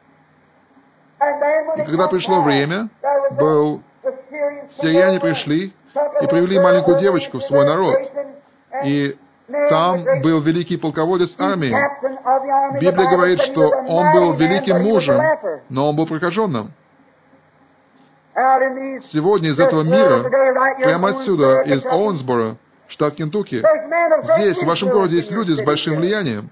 И когда пришло время, сирияне пришли и привели маленькую девочку в свой народ. И там был великий полководец армии. Библия говорит, что он был великим мужем, но он был прокаженным. Сегодня из этого мира, прямо отсюда, из Оуэнсборо, штат Кентукки, здесь, в вашем городе, есть люди с большим влиянием.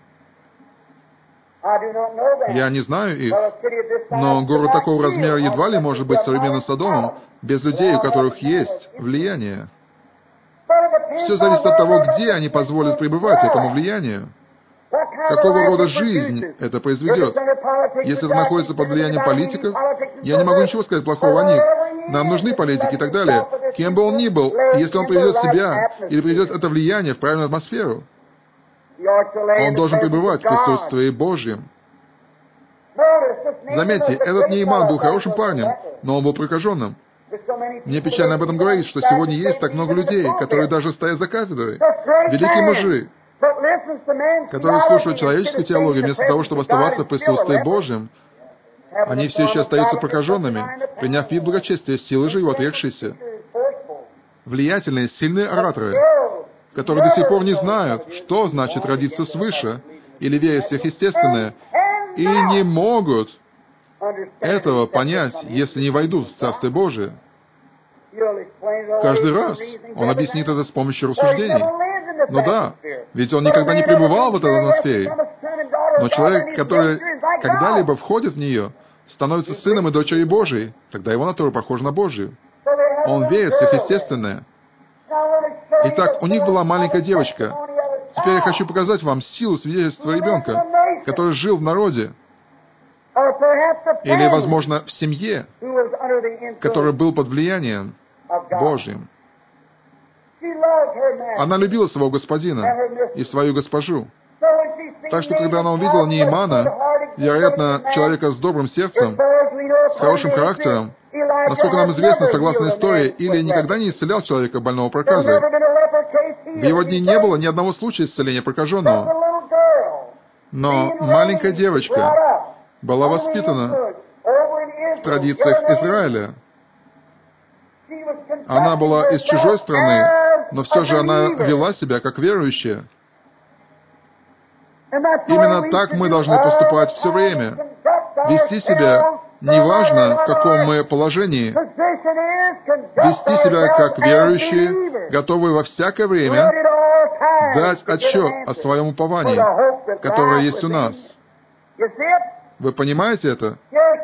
Я не знаю их, но город такого размера едва ли может быть современным Содомом без людей, у которых есть влияние. Все зависит от того, где они позволят пребывать этому влиянию. Какого рода жизнь это произведет. Если это находится под влиянием политиков, я не могу ничего сказать плохого о них. Нам нужны политики и так далее. Кем бы он ни был, если он приведет себя или приведет это влияние в правильную атмосферу, он должен пребывать в присутствии Божьем. Заметьте, этот Нейман был хорошим парнем, но он был прокаженным. Мне печально об этом говорить, что сегодня есть так много людей, которые даже стоят за кафедрой. Великие мужи, которые слушают человеческую теологию вместо того, чтобы оставаться в присутствии Божьем. Они все еще остаются прокаженными, приняв вид благочестия, силы же его отрекшиеся. Влиятельные, сильные ораторы, которые до сих пор не знают, что значит родиться свыше или верить в сверхъестественное, и не могут этого понять, если не войдут в Царствие Божие. Каждый раз он объяснит это с помощью рассуждений. Ну да, ведь он никогда не пребывал в этой атмосфере. Но человек, который когда-либо входит в нее, становится сыном и дочерью Божией, тогда его натура похожа на Божию. Он верит в сверхъестественное. Итак, у них была маленькая девочка. Теперь я хочу показать вам силу свидетельства ребенка, который жил в народе, или, возможно, в семье, который был под влиянием Божьим. Она любила своего господина и свою госпожу. Так что, когда она увидела Неймана, вероятно, человека с добрым сердцем, с хорошим характером, насколько нам известно, согласно истории, Илия никогда не исцелял человека больного проказой. В его дни не было ни одного случая исцеления прокаженного. Но маленькая девочка была воспитана в традициях Израиля. Она была из чужой страны, но все же она вела себя как верующая. Именно так мы должны поступать все время. Вести себя, неважно, в каком мы положении, вести себя как верующие, готовые во всякое время дать отчет о своем уповании, которое есть у нас. Вы понимаете это?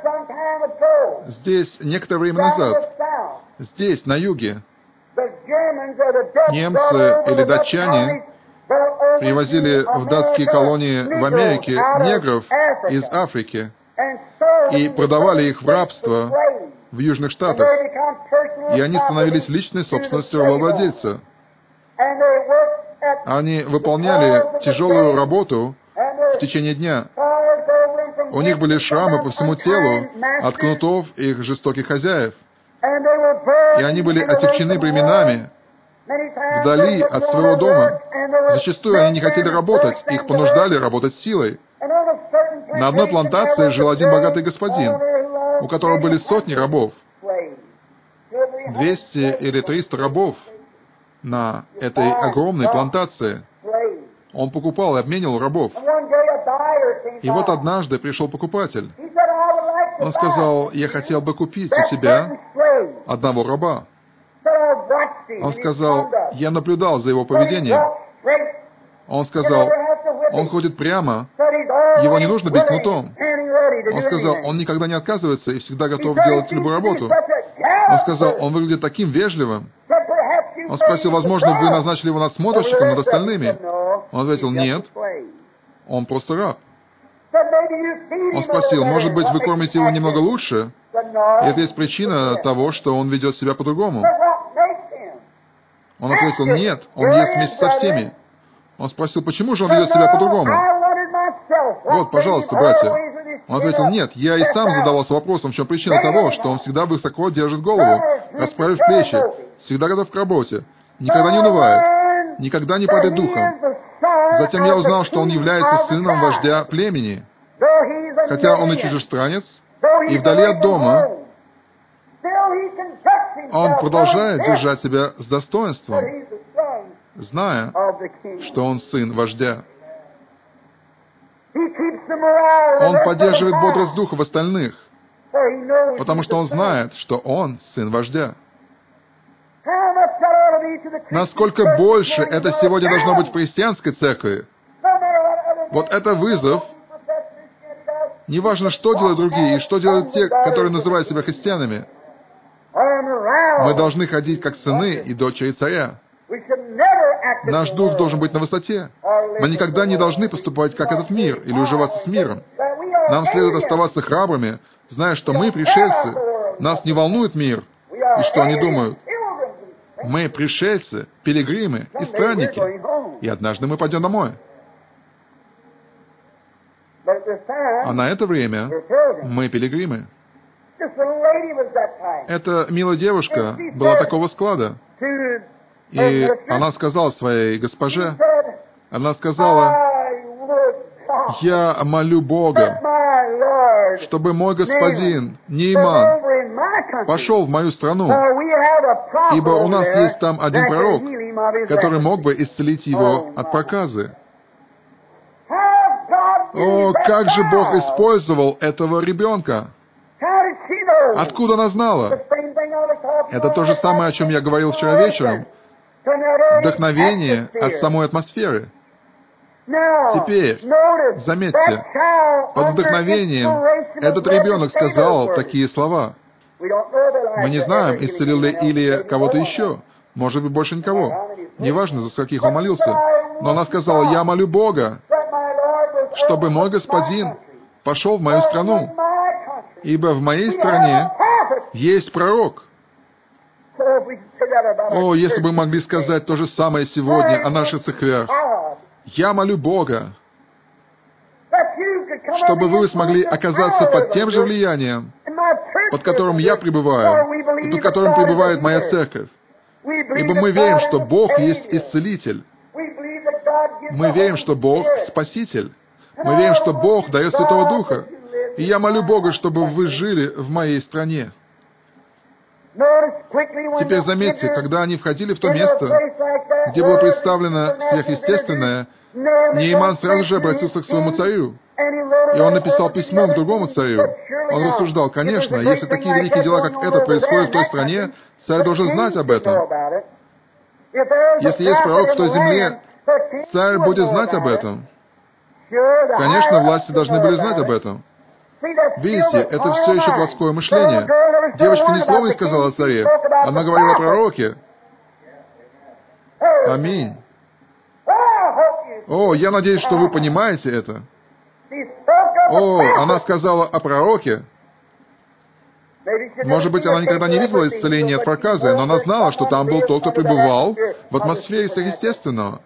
Здесь, некоторое время назад, здесь, на юге, немцы или датчане привозили в датские колонии в Америке негров из Африки и продавали их в рабство в Южных Штатах. И они становились личной собственностью рабовладельца. Они выполняли тяжелую работу в течение дня. У них были шрамы по всему телу от кнутов их жестоких хозяев. И они были отягчены бременами вдали от своего дома. Зачастую они не хотели работать, их понуждали работать силой. На одной плантации жил один богатый господин, у которого были сотни рабов. 200 или 300 рабов на этой огромной плантации. Он покупал и обменивал рабов. И вот однажды пришел покупатель. Он сказал: «Я хотел бы купить у тебя одного раба». Он сказал: «Я наблюдал за его поведением». Он сказал: «Он ходит прямо, его не нужно бить кнутом». Он сказал: «Он никогда не отказывается и всегда готов делать любую работу». Он сказал: «Он выглядит таким вежливым». Он спросил: «Возможно, вы назначили его надсмотрщиком над остальными?» Он ответил, нет, он просто раб. Он спросил, может быть, вы кормите его немного лучше? И это есть причина того, что он ведет себя по-другому. Он ответил, нет, он ест вместе со всеми. Он спросил, почему же он ведет себя по-другому? Вот, пожалуйста, братья. Он ответил, нет, я и сам задавался вопросом, в чем причина того, что он всегда высоко держит голову, расправив плечи, всегда готов к работе, никогда не унывает, никогда не падает духом. Затем я узнал, что он является сыном вождя племени. Хотя он и чужестранец, и вдали от дома, он продолжает держать себя с достоинством, зная, что он сын вождя. Он поддерживает бодрость духа в остальных, потому что он знает, что он сын вождя. Насколько больше это сегодня должно быть в христианской церкви? Вот это вызов. Неважно, что делают другие и что делают те, которые называют себя христианами. Мы должны ходить как сыны и дочери царя. Наш дух должен быть на высоте. Мы никогда не должны поступать как этот мир или уживаться с миром. Нам следует оставаться храбрыми, зная, что мы пришельцы. Нас не волнует мир и что они думают. Мы пришельцы, пилигримы и странники. И однажды мы пойдем домой. А на это время мы пилигримы. Эта милая девушка была такого склада. И она сказала своей госпоже, она сказала, «Я молю Бога, чтобы мой господин Нейман пошел в мою страну, ибо у нас есть там один пророк, который мог бы исцелить его от проказы». О, как же Бог использовал этого ребенка! Откуда она знала? Это то же самое, о чем я говорил вчера вечером. Вдохновение от самой атмосферы. Теперь, заметьте, под вдохновением этот ребенок сказал такие слова. Мы не знаем, исцелил ли Илия кого-то еще. Может быть, больше никого. Неважно, за скольких он молился. Но она сказала, «Я молю Бога, чтобы мой господин пошел в мою страну, ибо в моей стране есть пророк». О, если бы мы могли сказать то же самое сегодня о наших церквях. Я молю Бога, чтобы вы смогли оказаться под тем же влиянием, под которым я пребываю, и под которым пребывает моя церковь. Ибо мы верим, что Бог есть Исцелитель. Мы верим, что Бог Спаситель. Мы верим, что Бог дает Святого Духа. И я молю Бога, чтобы вы жили в моей стране. Теперь заметьте, когда они входили в то место, где было представлено сверхъестественное, Нейман сразу же обратился к своему царю. И он написал письмо к другому царю. Он рассуждал, конечно, если такие великие дела, как это, происходят в той стране, царь должен знать об этом. Если есть пророк в той земле, царь будет знать об этом. Конечно, власти должны были знать об этом. Видите, это все еще плотское мышление. Девочка ни слова не сказала о царе. Она говорила о пророке. Аминь. О, я надеюсь, что вы понимаете это. О, она сказала о пророке. Может быть, она никогда не видела исцеления от проказы, но она знала, что там был тот, кто пребывал в атмосфере сверхъестественного.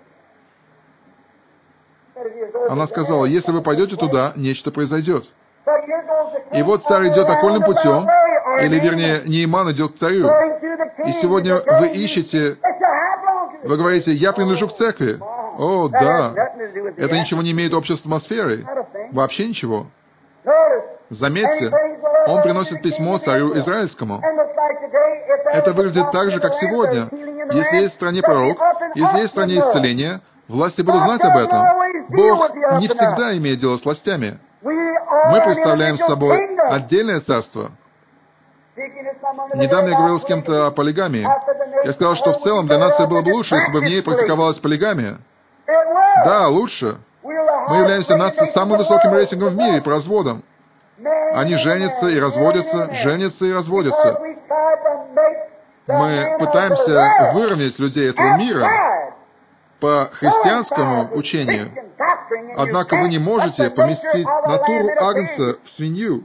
Она сказала, если вы пойдете туда, нечто произойдет. И вот царь идет окольным путем, или, вернее, Нейман идет к царю. И сегодня вы ищете, вы говорите, я принадлежу к церкви. О, да. Это ничего не имеет общего с атмосферой. Вообще ничего. Заметьте, он приносит письмо царю израильскому. Это выглядит так же, как сегодня. Если есть в стране пророк, если есть в стране исцеление, власти будут знать об этом. Бог не всегда имеет дело с властями. Мы представляем собой отдельное царство. Недавно я говорил с кем-то о полигамии. Я сказал, что в целом для нации было бы лучше, если бы в ней практиковалась полигамия. Да, лучше. Мы являемся нацией с самым высоким рейтингом в мире по разводам. Они женятся и разводятся, женятся и разводятся. Мы пытаемся выровнять людей этого мира по христианскому учению. Однако вы не можете поместить натуру Агнца в свинью.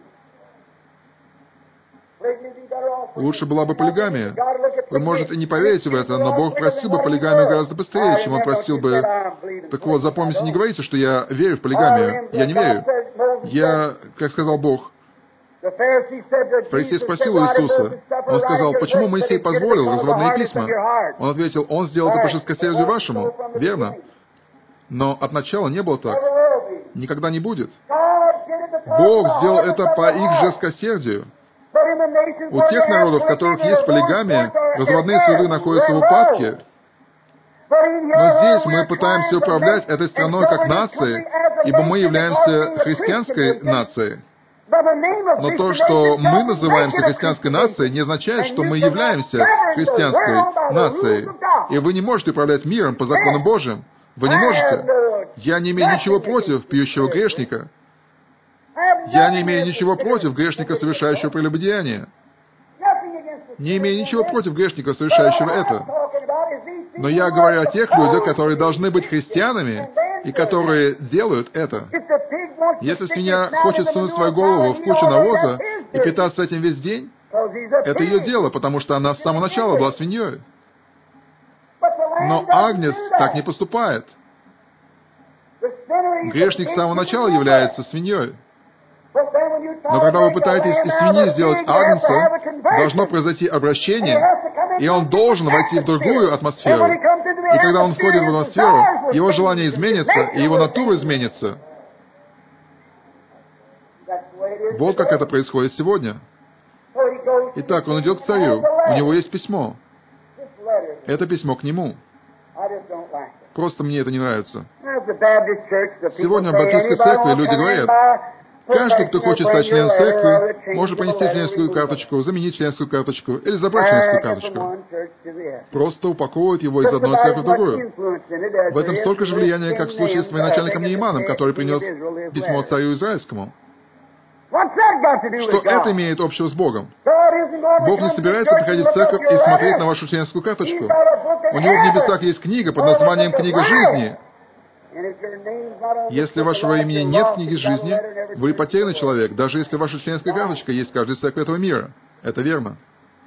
Лучше была бы полигамия. Вы, может, и не поверите в это, но Бог просил бы полигамию гораздо быстрее, чем Он просил бы... Так вот, запомните, не говорите, что я верю в полигамию. Я не верю. Я, как сказал Бог, фарисей спросил у Иисуса. Он сказал, почему Моисей позволил разводные письма? Он ответил, он сделал это по жесткосердию вашему. Верно. Но от начала не было так. Никогда не будет. Бог сделал это по их жесткосердию. У тех народов, в которых есть полигамия, разводные суды находятся в упадке. Но здесь мы пытаемся управлять этой страной как нацией, ибо мы являемся христианской нацией. Но то, что мы называемся христианской нацией, не означает, что мы являемся христианской нацией. И вы не можете управлять миром по законам Божьим. Вы не можете. Я не имею ничего против пьющего грешника. Я не имею ничего против грешника, совершающего прелюбодеяние. Не имею ничего против грешника, совершающего это. Но я говорю о тех людях, которые должны быть христианами и которые делают это. Если свинья хочет сунуть свою голову в кучу навоза и питаться этим весь день, это ее дело, потому что она с самого начала была свиньей. Но агнец так не поступает. Грешник с самого начала является свиньей. Но когда вы пытаетесь из свиньи сделать агнца, должно произойти обращение, и он должен войти в другую атмосферу. И когда он входит в атмосферу, его желание изменится, и его натура изменится. Вот как это происходит сегодня. Итак, он идет к царю, у него есть письмо. Это письмо к нему. Просто мне это не нравится. Сегодня в баптистской церкви люди говорят, каждый, кто хочет стать членом церкви, может принести членскую карточку, заменить членскую карточку или забрать членскую карточку. Просто упаковывают его из одной церкви в другую. В этом столько же влияния, как в случае с военачальником Неиманом, который принес письмо царю Израильскому. Что это имеет общего с Богом? Бог не собирается приходить в церковь и смотреть на вашу членскую карточку. У Него в небесах есть книга под названием «Книга жизни». Если вашего имени нет в книге жизни, вы потерянный человек, даже если ваша членская карточка есть в каждой церкви этого мира. Это верно.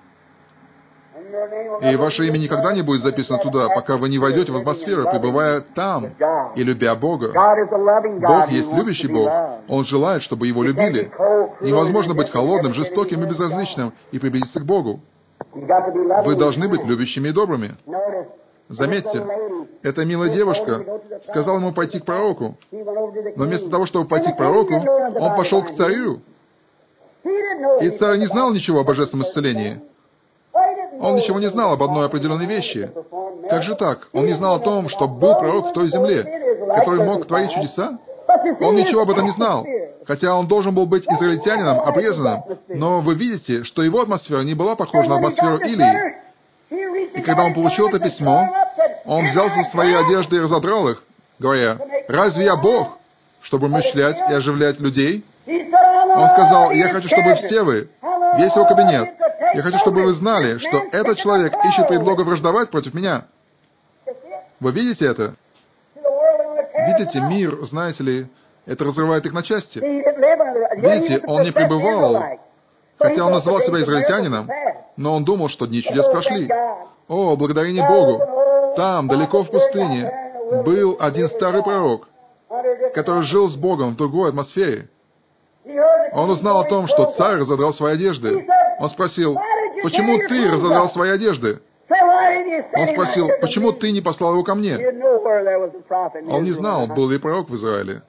И ваше имя никогда не будет записано туда, пока вы не войдете в атмосферу, пребывая там и любя Бога. Бог есть любящий Бог. Он желает, чтобы Его любили. Невозможно быть холодным, жестоким и безразличным и приблизиться к Богу. Вы должны быть любящими и добрыми. Заметьте, эта милая девушка сказала ему пойти к пророку, но вместо того, чтобы пойти к пророку, он пошел к царю. И царь не знал ничего о божественном исцелении. Он ничего не знал об одной определенной вещи. Как же так? Он не знал о том, что был пророк в той земле, который мог творить чудеса? Он ничего об этом не знал. Хотя он должен был быть израильтянином, обрезанным. Но вы видите, что его атмосфера не была похожа на атмосферу Илии. И когда он получил это письмо, он взялся за свои одежды и разодрал их, говоря, «Разве я Бог, чтобы умерщвлять и оживлять людей?» Он сказал, «Я хочу, чтобы все вы, весь его кабинет, я хочу, чтобы вы знали, что этот человек ищет предлога враждовать против меня». Вы видите это? Видите, мир, знаете ли, это разрывает их на части. Видите, он не пребывал, хотя он называл себя израильтянином, но он думал, что дни чудес прошли. О, благодарение Богу! Там, далеко в пустыне, был один старый пророк, который жил с Богом в другой атмосфере. Он узнал о том, что царь разодрал свои одежды. Он спросил, «Почему ты разодрал свои одежды?» Он спросил, «Почему ты не послал его ко мне?» Он не знал, был ли пророк в Израиле.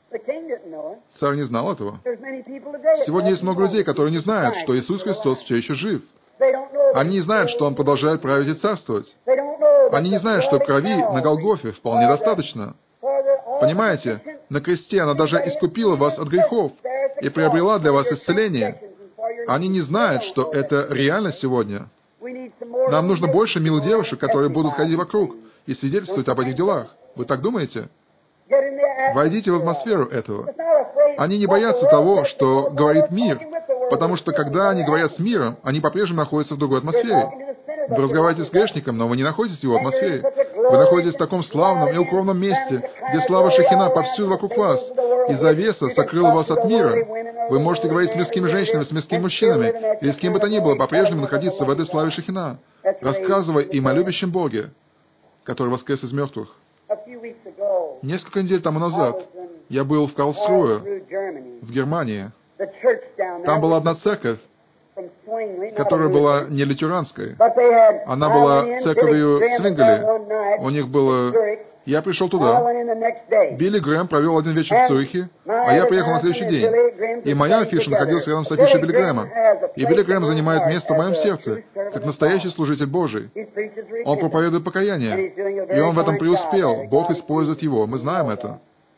Царь не знал этого. Сегодня есть много людей, которые не знают, что Иисус Христос все еще жив. Они не знают, что Он продолжает править и царствовать. Они не знают, что крови на Голгофе вполне достаточно. Понимаете, на кресте она даже искупила вас от грехов и приобрела для вас исцеление. Они не знают, что это реально сегодня. Нам нужно больше милых девушек, которые будут ходить вокруг и свидетельствовать об этих делах. Вы так думаете? Войдите в атмосферу этого. Они не боятся того, что говорит мир, потому что когда они говорят с миром, они по-прежнему находятся в другой атмосфере. Вы разговариваете с грешником, но вы не находитесь в его атмосфере. Вы находитесь в таком славном и укромном месте, где слава Шехина повсюду вокруг вас, и завеса сокрыла вас от мира. Вы можете говорить с мирскими женщинами, с мирскими мужчинами, или с кем бы то ни было, по-прежнему находиться в этой славе Шехина, рассказывая им о любящем Боге, который воскрес из мертвых. Несколько недель тому назад я был в Карлсруhe, в Германии. Там была одна церковь, которая была не лютеранской. Она была церковью Свингели. У них было... Я пришел туда. Билли Грэм провел один вечер в Цюрихе, а я приехал на следующий день. И моя афиша находилась рядом с афишей Билли Грэма. И Билли Грэм занимает место в моем сердце, как настоящий служитель Божий. Он проповедует покаяние, и он в этом преуспел. Бог использует его. Мы знаем это.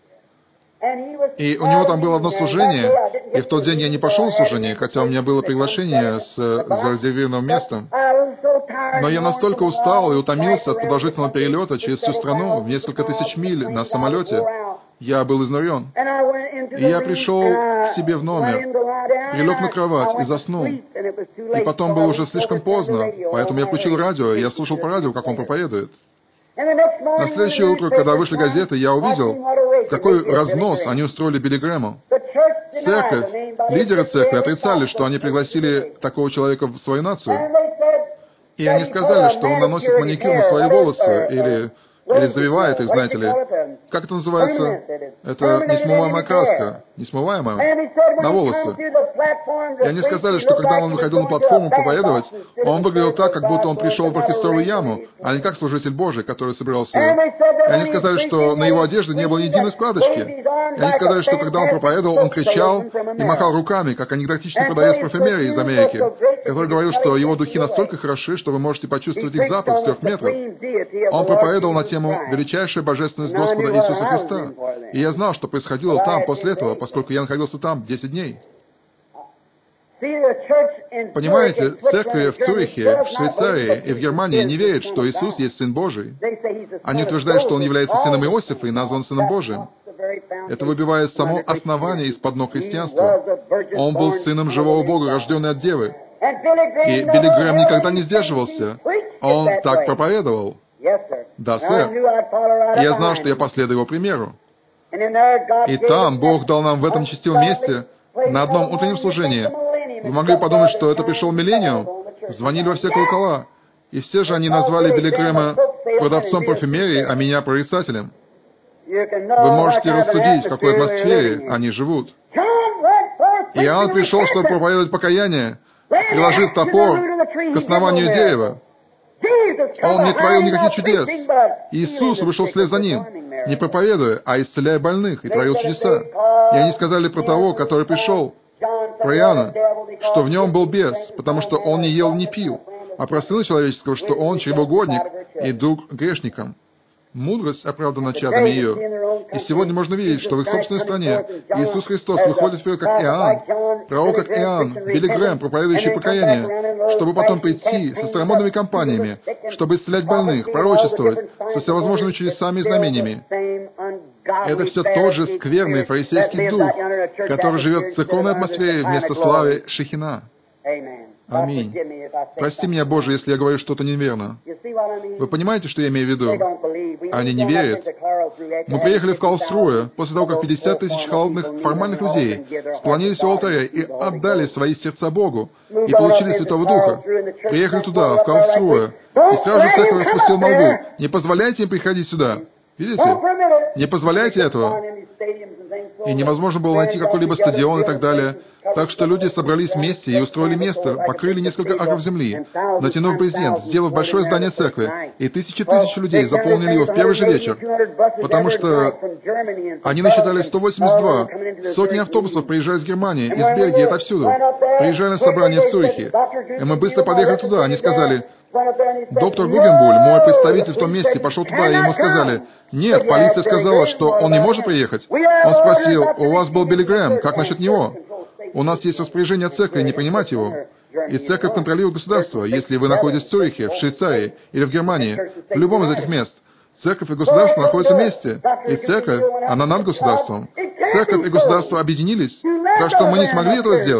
И у него там было одно служение, и в тот день я не пошел на служение, хотя у меня было приглашение с зарезервированным местом. Но я настолько устал и утомился от продолжительного перелета через всю страну в несколько тысяч миль на самолете. Я был изнурен. И я пришел к себе в номер, прилег на кровать и заснул. И потом было уже слишком поздно, поэтому я включил радио, и я слушал по радио, как он проповедует. На следующее утро, когда вышли газеты, я увидел, какой разнос они устроили Билли Грэму. Церковь, лидеры церкви отрицали, что они пригласили такого человека в свою нацию. И они сказали, что он наносит маникюр на свои волосы или завивает их, знаете ли. Как это называется? Это несмываемая краска. Несмываемая. На волосы. И они сказали, что когда он выходил на платформу проповедовать, он выглядел так, как будто он пришел в оркестровую яму, а не как служитель Божий, который собирался. И они сказали, что на его одежде не было ни единой складочки. И они сказали, что когда он проповедовал, он кричал и махал руками, как анекдотичный продавец парфюмерии из Америки, который говорил, что его духи настолько хороши, что вы можете почувствовать их запах с 3 метров. Он проповедовал на тему «Величайшая божественность Господа Иисуса Христа». И я знал, что происходило там после этого, поскольку я находился там 10 дней. Понимаете, церкви в Цюрихе, в Швейцарии и в Германии не верят, что Иисус есть Сын Божий. Они утверждают, что Он является сыном Иосифа и назван Сыном Божиим. Это выбивает само основание из-под ног христианства. Он был сыном живого Бога, рожденный от Девы. И Билли Грэм никогда не сдерживался. Он так проповедовал. Да, сэр. Я знал, что я последую его примеру. И там Бог дал нам в этом честивом месте, на одном утреннем служении. Вы могли подумать, что это пришел миллениум. Звонили во все колокола. И все же они назвали Билли Грэма продавцом парфюмерии, а меня прорицателем. Вы можете рассудить, в какой атмосфере они живут. Иоанн пришел, чтобы проповедовать покаяние, приложив топор к основанию дерева. Он не творил никаких чудес. Иисус вышел вслед за ним, не проповедуя, а исцеляя больных, и творил чудеса. И они сказали про того, который пришел, про Иоанна, что в нем был бес, потому что он не ел, не пил, а про Сына Человеческого, что он чревоугодник и друг грешникам. Мудрость оправдана чадами ее. И сегодня можно видеть, что в их собственной стране Иисус Христос выходит вперед как Иоанн, пророк как Иоанн, Билли Грэм, проповедующий покаяние, чтобы потом прийти со старомодными компаниями, чтобы исцелять больных, пророчествовать, со всевозможными чудесами и знамениями. Это все тот же скверный фарисейский дух, который живет в церковной атмосфере вместо славы Шехина. Аминь. Прости меня, Боже, если я говорю что-то неверно. Вы понимаете, что я имею в виду? Они не верят. Мы приехали в Карлсруhe после того, как 50 тысяч холодных формальных людей склонились у алтаря и отдали свои сердца Богу и получили Святого Духа. Приехали туда, в Карлсруhe, и сразу же церковь распустила молву. Не позволяйте им приходить сюда. Видите? Не позволяйте этого. И невозможно было найти какой-либо стадион и так далее. Так что люди собрались вместе и устроили место, покрыли несколько акров земли, натянув брезент, сделав большое здание церкви, и тысячи людей заполнили его в первый же вечер, потому что они насчитали 182. Сотни автобусов приезжали из Германии, из Бельгии, отовсюду. Приезжали на собрание в Цюрихе. И мы быстро подъехали туда. Они сказали: доктор Гугенбуль, мой представитель в том месте, пошел туда, и ему сказали: нет, полиция сказала, что он не может приехать. Он спросил: у вас был Билли Грэм, как насчет него? У нас есть распоряжение церкви не принимать его. И церковь контролирует государство, если вы находитесь в Цюрихе, в Швейцарии или в Германии, в любом из этих мест. Церковь и государство находятся вместе. И церковь, она над государством. Церковь и государство объединились, так что мы не смогли этого сделать.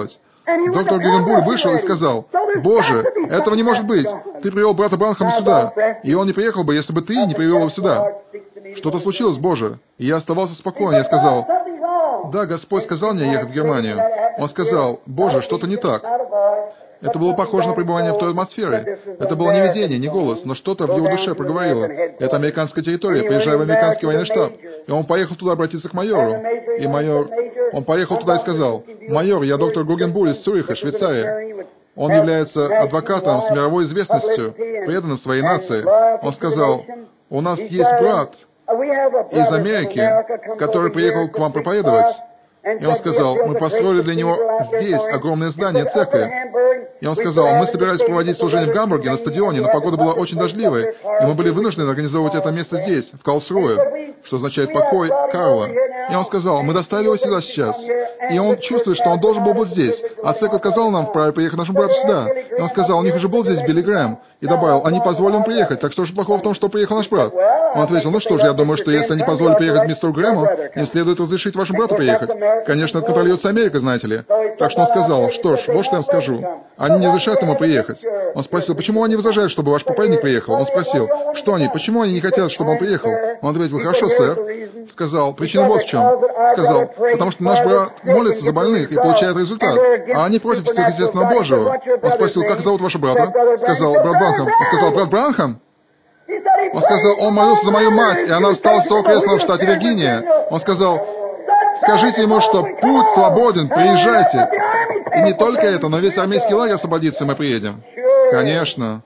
Доктор Гюгенбуль вышел и сказал: «Боже, этого не может быть! Ты привел брата Бранхама сюда, и он не приехал бы, если бы ты не привел его сюда. Что-то случилось, Боже!» И я оставался спокоен. Я сказал: «Да, Господь сказал мне ехать в Германию». Он сказал: «Боже, что-то не так». Это было похоже на пребывание в той атмосфере. Это было не видение, не голос, но что-то в его душе проговорило. Это американская территория, приезжай в американский военный штаб. И он поехал туда обратиться к майору. И он поехал туда и сказал: «Майор, я доктор Гугенбуль из Цюриха, Швейцария». Он является адвокатом с мировой известностью, преданным своей нации. Он сказал: «У нас есть брат из Америки, который приехал к вам проповедовать». И он сказал: «Мы построили для него здесь огромное здание, церковь». И он сказал: «Мы собирались проводить служение в Гамбурге на стадионе, но погода была очень дождливой, и мы были вынуждены организовывать это место здесь, в Карлсруэ, что означает «покой Карла». И он сказал: «Мы доставили его сюда сейчас». И он чувствует, что он должен был быть здесь. А церковь отказала нам в праве приехать нашему брату сюда. И он сказал: «У них уже был здесь Билли Грэм». И добавил: «Они позволили им приехать, так что же плохого в том, что приехал наш брат?» Он ответил: «Ну что ж, я думаю, что если они позволили приехать мистеру Грэму, им следует разрешить вашему брату приехать. Конечно, это контролируется Америка, знаете ли». Так что он сказал: «Что ж, вот что я вам скажу. Они не разрешат ему приехать». Он спросил: «Почему они возражают, чтобы ваш проповедник приехал?» Он спросил: «Что они? Почему они не хотят, чтобы он приехал?» Он ответил: «Хорошо, сэр». Сказал: «Причина вот в чем». Сказал: «Потому что наш брат молится за больных и получает результат, а они против сверхъестественного Божьего». Он спросил: «Как зовут вашего брата?» Сказал: «Брат Бранхам». Он сказал: «Брат Бранхам?» Он сказал: «Он молился за мою мать, и она встала с своего кресла в штате Виргиния». Он сказал: «Скажите ему, что путь свободен, приезжайте». И не только это, но весь армейский лагерь освободится, и мы приедем. Конечно.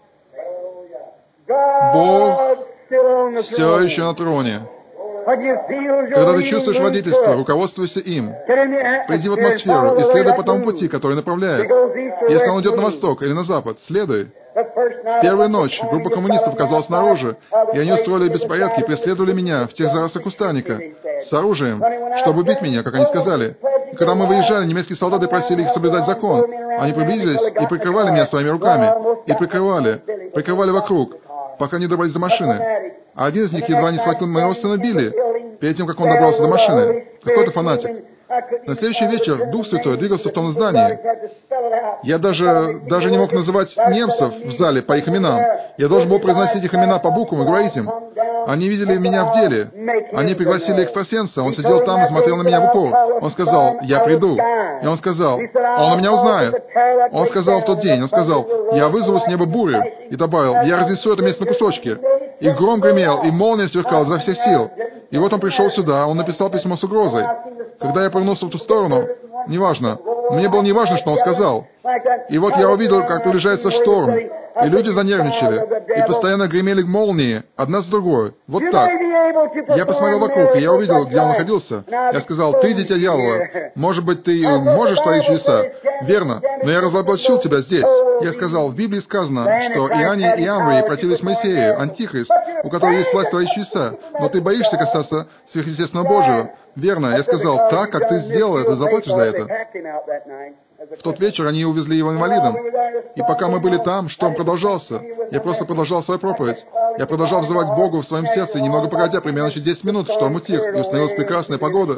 Бог все еще на троне. Когда ты чувствуешь водительство, руководствуйся им. Приди в атмосферу и следуй по тому пути, который направляет. Если он идет на восток или на запад, следуй. В первую ночь группа коммунистов оказалась снаружи, и они устроили беспорядки и преследовали меня в тех зарослях кустарника с оружием, чтобы убить меня, как они сказали. И когда мы выезжали, немецкие солдаты просили их соблюдать закон. Они приблизились и прикрывали меня своими руками. И прикрывали вокруг, пока не добрались до машины. А один из них едва не схватил моего сына Билли, перед тем, как он добрался до машины. Какой-то фанатик. На следующий вечер Дух Святой двигался в том здании. Я даже не мог называть немцев в зале по их именам. Я должен был произносить их имена по буквам и говорить им. Они видели меня в деле. Они пригласили экстрасенса. Он сидел там и смотрел на меня в упор. Он сказал: «Я приду». И он сказал: «Он меня узнает». Он сказал в тот день, он сказал: «Я вызову с неба бурю». И добавил: «Я разнесу это место на кусочки». И гром гремел, и молния сверкала изо всех сил. И вот он пришел сюда, он написал письмо с угрозой. Когда я повернулся в ту сторону, неважно, мне было неважно, что он сказал. И вот я увидел, как приближается шторм, и люди занервничали, и постоянно гремели молнии, одна с другой. Вот так. Я посмотрел вокруг, и я увидел, где он находился. Я сказал: «Ты, дитя дьявола, может быть, ты можешь творить чудеса?» «Верно, но я разоблачил тебя здесь». Я сказал: «В Библии сказано, что Иоанне и Амврии противились Моисею, антихрист, у которого есть власть творить чудеса, но ты боишься касаться сверхъестественного Божьего». «Верно». Я сказал: «Так, как ты сделал это, заплатишь за это». В тот вечер они увезли его инвалидом. И пока мы были там, шторм продолжался. Я просто продолжал свою проповедь. Я продолжал взывать к Богу в своем сердце, и немного погодя, примерно через 10 минут, шторм утих, и установилась прекрасная погода.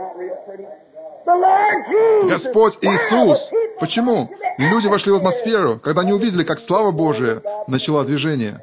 Господь Иисус! Почему? Люди вошли в атмосферу, когда они увидели, как слава Божия начала движение.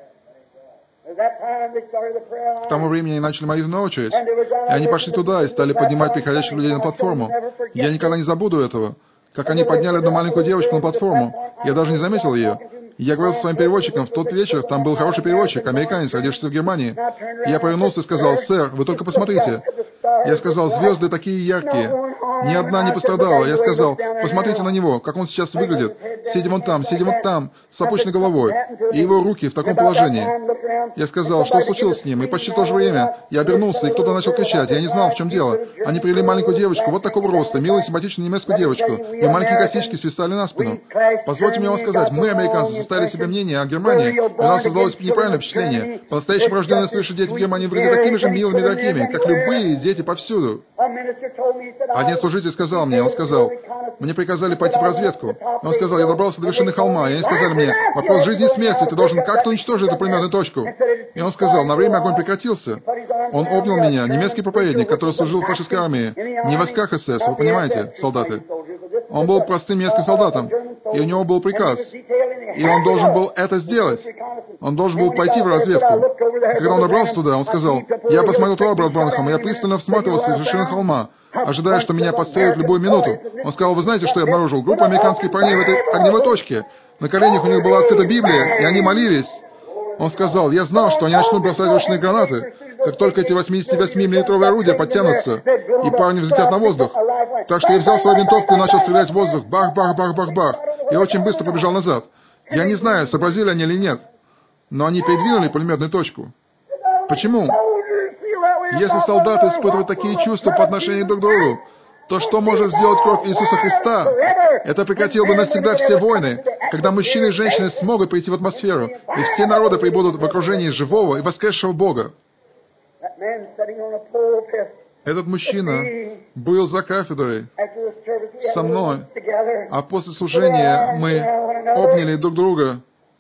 К тому времени они начали молитвенную очередь. И они пошли туда и стали поднимать приходящих людей на платформу. Я никогда не забуду этого. Как они подняли одну маленькую девочку на платформу. Я даже не заметил ее. Я говорил со своим переводчиком в тот вечер, там был хороший переводчик, американец, родившийся в Германии. И я повернулся и сказал: «Сэр, вы только посмотрите». Я сказал: «Звезды такие яркие. Ни одна не пострадала». Я сказал: «Посмотрите на него, как он сейчас выглядит. Сидим он там, с опущенной головой. И его руки в таком положении». Я сказал: «Что случилось с ним?» И почти в то же время я обернулся, и кто-то начал кричать. Я не знал, в чем дело. Они привели маленькую девочку, вот такого роста, милую, симпатичную немецкую девочку. Ее маленькие косички свисали на спину. Позвольте мне вам сказать, мы, американцы, составили себе мнение о Германии, и у нас создалось неправильное впечатление. По-настоящему рожденные свыше дети в Германии выглядят такими же милыми и дорогими, как любые дети повсюду. Один служитель сказал мне, он сказал: «Мне приказали пойти в разведку». Он сказал: «Я добрался до вершины холма, и они сказали мне: вопрос жизни и смерти, ты должен как-то уничтожить эту пулеметную точку». И он сказал: «На время огонь прекратился». Он обнял меня, немецкий проповедник, который служил в фашистской армии, не в войсках СС, вы понимаете, солдаты. Он был простым немецким солдатом, и у него был приказ, и он должен был это сделать. Он должен был пойти в разведку. Когда он добрался туда, он сказал: «Я посмотрел туда, брат Бранхам, и я пристально всматривался из вершины холма, ожидая, что меня подстрелят в любую минуту». Он сказал: «Вы знаете, что я обнаружил? Группа американских парней в этой огневой точке. На коленях у них была открыта Библия, и они молились». Он сказал: «Я знал, что они начнут бросать ручные гранаты, как только эти 88-миллиметровые орудия подтянутся, и парни взлетят на воздух. Так что я взял свою винтовку и начал стрелять в воздух. Бах, бах, бах, бах, бах. И очень быстро побежал назад. Я не знаю, сообразили они или нет, но они передвинули пулеметную точку. Почему? Если солдаты испытывают такие чувства по отношению друг к другу, то что может сделать кровь Иисуса Христа? Это прекратило бы навсегда все войны, когда мужчины и женщины смогут прийти в атмосферу, и все народы прибудут в окружении живого и воскресшего Бога. Этот мужчина был за кафедрой со мной, а после служения мы обняли друг друга.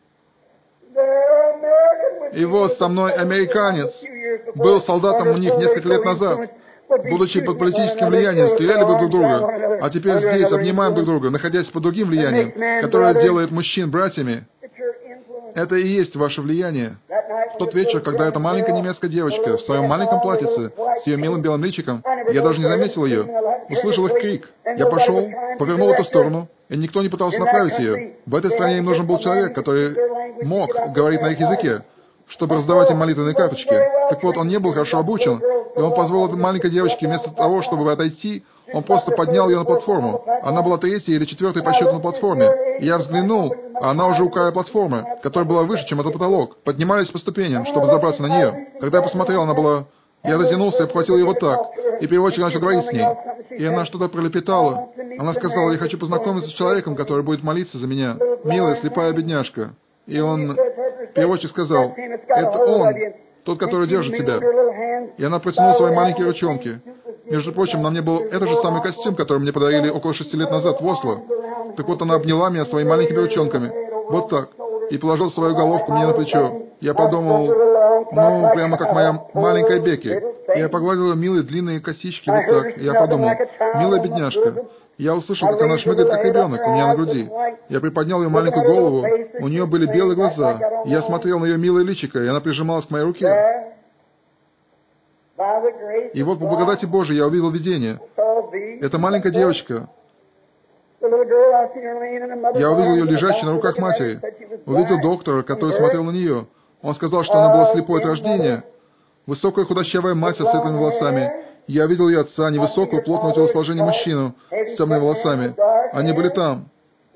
И вот со мной американец был солдатом у них несколько лет назад. Будучи под политическим влиянием, стреляли бы друг друга, а теперь здесь обнимаем друг друга, находясь под другим влиянием, которое делает мужчин братьями. Это и есть ваше влияние. В тот вечер, когда эта маленькая немецкая девочка в своем маленьком платьице, с ее милым белым личиком, я даже не заметил ее, услышал их крик. Я пошел, повернул в эту сторону, и никто не пытался направить ее. В этой стране им нужен был человек, который мог говорить на их языке, чтобы раздавать им молитвенные карточки. Так вот, он не был хорошо обучен, и он позволил этой маленькой девочке, вместо того, чтобы отойти, он просто поднял ее на платформу. Она была третьей или четвертой по счету на платформе. И я взглянул, а она уже у края платформы, которая была выше, чем этот потолок. Поднимались по ступеням, чтобы забраться на нее. Когда я посмотрел, она была... Я дотянулся и обхватил ее вот так. И переводчик начал говорить с ней. И она что-то пролепетала. Она сказала: «Я хочу познакомиться с человеком, который будет молиться за меня. Милая, слепая бедняжка». И он... Переводчик сказал: «Это он, тот, который держит тебя». И она протянула свои маленькие ручонки. Между прочим, на мне был этот же самый костюм, который мне подарили около 6 лет назад в Осло. Так вот, она обняла меня своими маленькими ручонками. Вот так. И положила свою головку мне на плечо. Я подумал, ну, прямо как моя маленькая Бекки. И я погладила милые длинные косички вот так. И я подумал: милая бедняжка. Я услышал, как она шмыгает, как ребенок, у меня на груди. Я приподнял ее маленькую голову, у нее были белые глаза. Я смотрел на ее милое личико, и она прижималась к моей руке. И вот по благодати Божией я увидел видение. Эта маленькая девочка, я увидел ее лежащей на руках матери. Увидел доктора, который смотрел на нее. Он сказал, что она была слепой от рождения. Высокая худощавая мать со светлыми волосами. Я видел ее отца, невысокого, плотного телосложения мужчину с темными волосами. Они были там.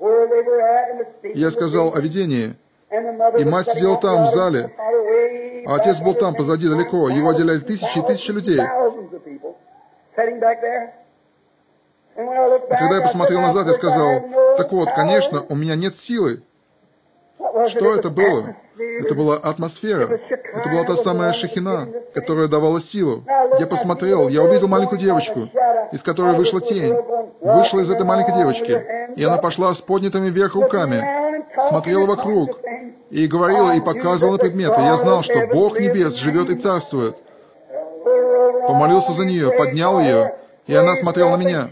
Я сказал о видении. И мать сидела там, в зале. А отец был там, позади, далеко. Его отделяли тысячи и тысячи людей. И когда я посмотрел назад, я сказал: так вот, конечно, у меня нет силы. Что это было? Это была атмосфера. Это была та самая шехина, которая давала силу. Я посмотрел, я увидел маленькую девочку, из которой вышла тень. Вышла из этой маленькой девочки. И она пошла с поднятыми вверх руками, смотрела вокруг, и говорила, и показывала предметы. Я знал, что Бог небес живет и царствует. Помолился за нее, поднял ее, и она смотрела на меня.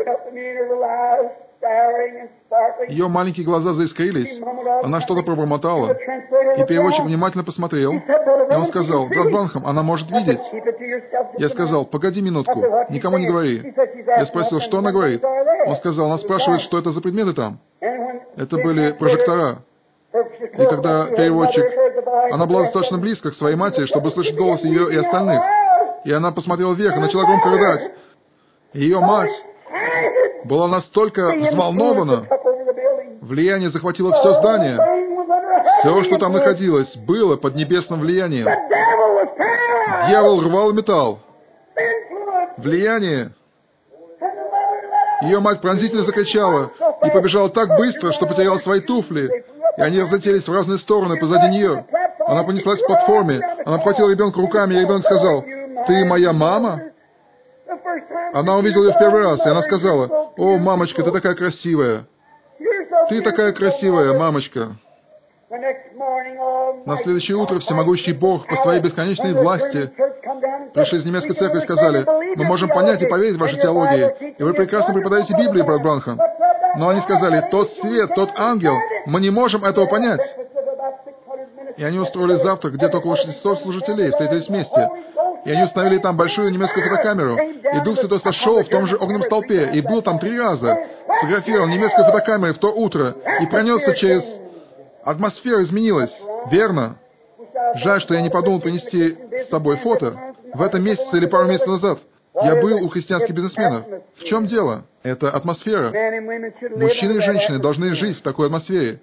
Ее маленькие глаза заискрились. Она что-то пробормотала. И переводчик внимательно посмотрел. И он сказал: брат Бранхам, она может видеть. Я сказал: погоди минутку, никому не говори. Я спросил, что она говорит. Он сказал: она спрашивает, что это за предметы там. Это были прожектора. И когда переводчик... Она была достаточно близко к своей матери, чтобы слышать голос ее и остальных. И она посмотрела вверх и начала громко рыдать. Ее мать была настолько взволнована, влияние захватило все здание. Все, что там находилось, было под небесным влиянием. Дьявол рвал металл. Влияние. Ее мать пронзительно закричала и побежала так быстро, что потеряла свои туфли, и они разлетелись в разные стороны позади нее. Она понеслась к платформе, она обхватила ребенка руками, и ребенок сказал: «Ты моя мама?» Она увидела ее в первый раз, и она сказала: «О, мамочка, ты такая красивая! Ты такая красивая, мамочка!» На следующее утро всемогущий Бог по своей бесконечной власти пришли из немецкой церкви и сказали: «Мы можем понять и поверить в вашей теологии, и вы прекрасно преподаете Библию, брат Бранхам. Но они сказали, тот свет, тот ангел, мы не можем этого понять. И они устроили завтрак, где-то около 600 служителей встретились вместе. И они установили там большую немецкую фотокамеру. И Дух Святой сошел в том же огненном столпе. И был там 3 раза. Сфотографировал немецкой фотокамерой в то утро. И пронесся через... Атмосфера изменилась. Верно. Жаль, что я не подумал принести с собой фото. В этом месяце или пару месяцев назад я был у христианских бизнесменов. В чем дело? Это атмосфера. Мужчины и женщины должны жить в такой атмосфере.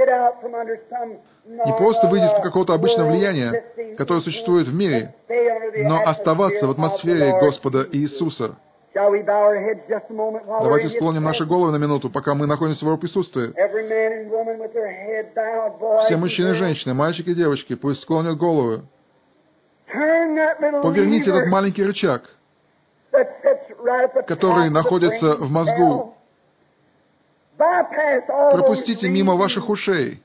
Не просто выйти из какого-то обычного влияния, которое существует в мире, но оставаться в атмосфере Господа Иисуса. Давайте склоним наши головы на минуту, пока мы находимся в Его присутствии. Все мужчины и женщины, мальчики и девочки, пусть склонят головы. Поверните этот маленький рычаг, который находится в мозгу. Пропустите мимо ваших ушей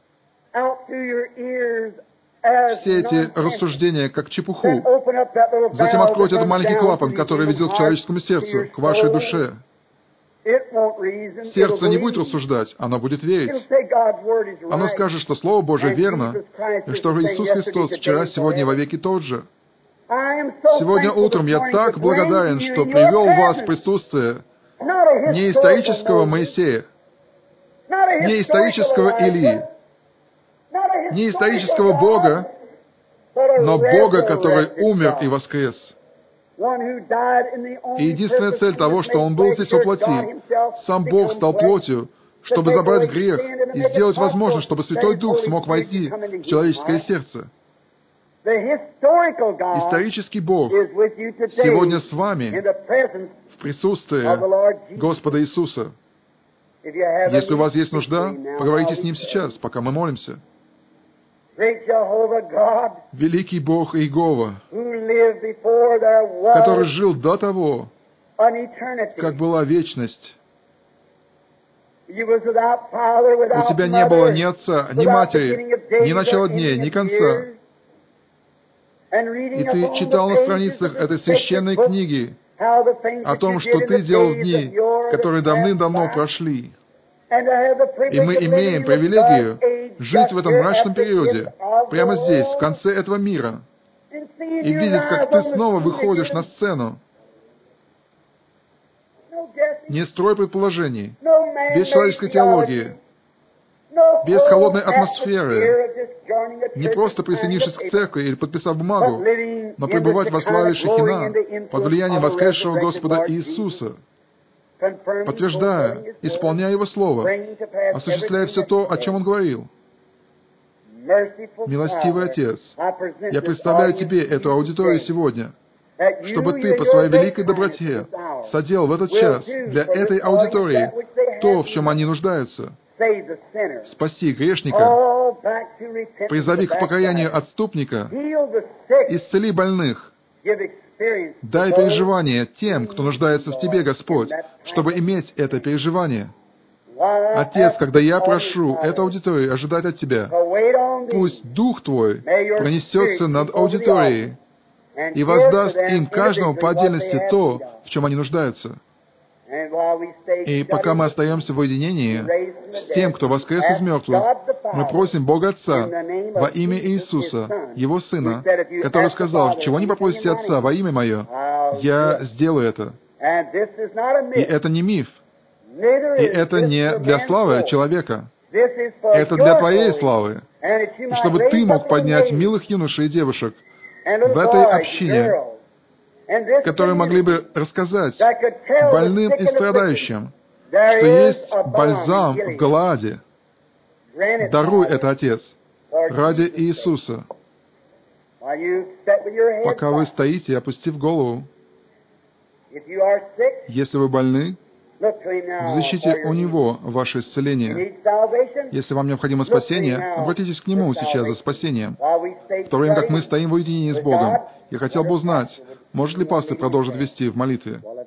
все эти рассуждения, как чепуху. Затем откройте этот маленький клапан, который ведет к человеческому сердцу, к вашей душе. Сердце не будет рассуждать, оно будет верить. Оно скажет, что Слово Божие верно, и что Иисус Христос вчера, сегодня и вовеки тот же. Сегодня утром я так благодарен, что привел вас в присутствие не исторического Моисея, не исторического Илии, не исторического Бога, но Бога, который умер и воскрес. И единственная цель того, что Он был здесь во плоти, сам Бог стал плотью, чтобы забрать грех и сделать возможным, чтобы Святой Дух смог войти в человеческое сердце. Исторический Бог сегодня с вами в присутствии Господа Иисуса. Если у вас есть нужда, поговорите с Ним сейчас, пока мы молимся. Великий Бог Иегова, который жил до того, как была вечность. У тебя не было ни отца, ни матери, ни начала дней, ни конца. И ты читал на страницах этой священной книги о том, что ты делал в дни, которые давным-давно прошли. И мы имеем привилегию жить в этом мрачном периоде, прямо здесь, в конце этого мира, и видеть, как ты снова выходишь на сцену. Не строй предположений, без человеческой теологии, без холодной атмосферы, не просто присоединившись к церкви или подписав бумагу, но пребывать во славе Шехина под влиянием воскресшего Господа Иисуса, подтверждая, исполняя Его Слово, осуществляя все то, о чем Он говорил. Милостивый Отец, я представляю Тебе эту аудиторию сегодня, чтобы Ты по Своей великой доброте соделал в этот час для этой аудитории то, в чем они нуждаются. Спаси грешника, призови к покаянию отступника, исцели больных, дай переживание тем, кто нуждается в Тебе, Господь, чтобы иметь это переживание. Отец, когда я прошу эту аудиторию ожидать от Тебя, пусть Дух Твой пронесется над аудиторией и воздаст им каждому по отдельности то, в чем они нуждаются. И пока мы остаемся в уединении с тем, кто воскрес из мертвых, мы просим Бога Отца во имя Иисуса, Его Сына, который сказал, чего не попросите Отца во имя Мое, я сделаю это. И это не миф. И это не для славы человека. Это для Твоей славы. Чтобы Ты мог поднять милых юношей и девушек в этой общине, которые могли бы рассказать больным и страдающим, что есть бальзам в Галааде. Даруй это, Отец, ради Иисуса. Пока вы стоите, опустив голову, если вы больны, взыщите у Него ваше исцеление. Если вам необходимо спасение, обратитесь к Нему сейчас за спасением. В то время как мы стоим в уединении с Богом, я хотел бы узнать, может ли пастор продолжить вести в молитве?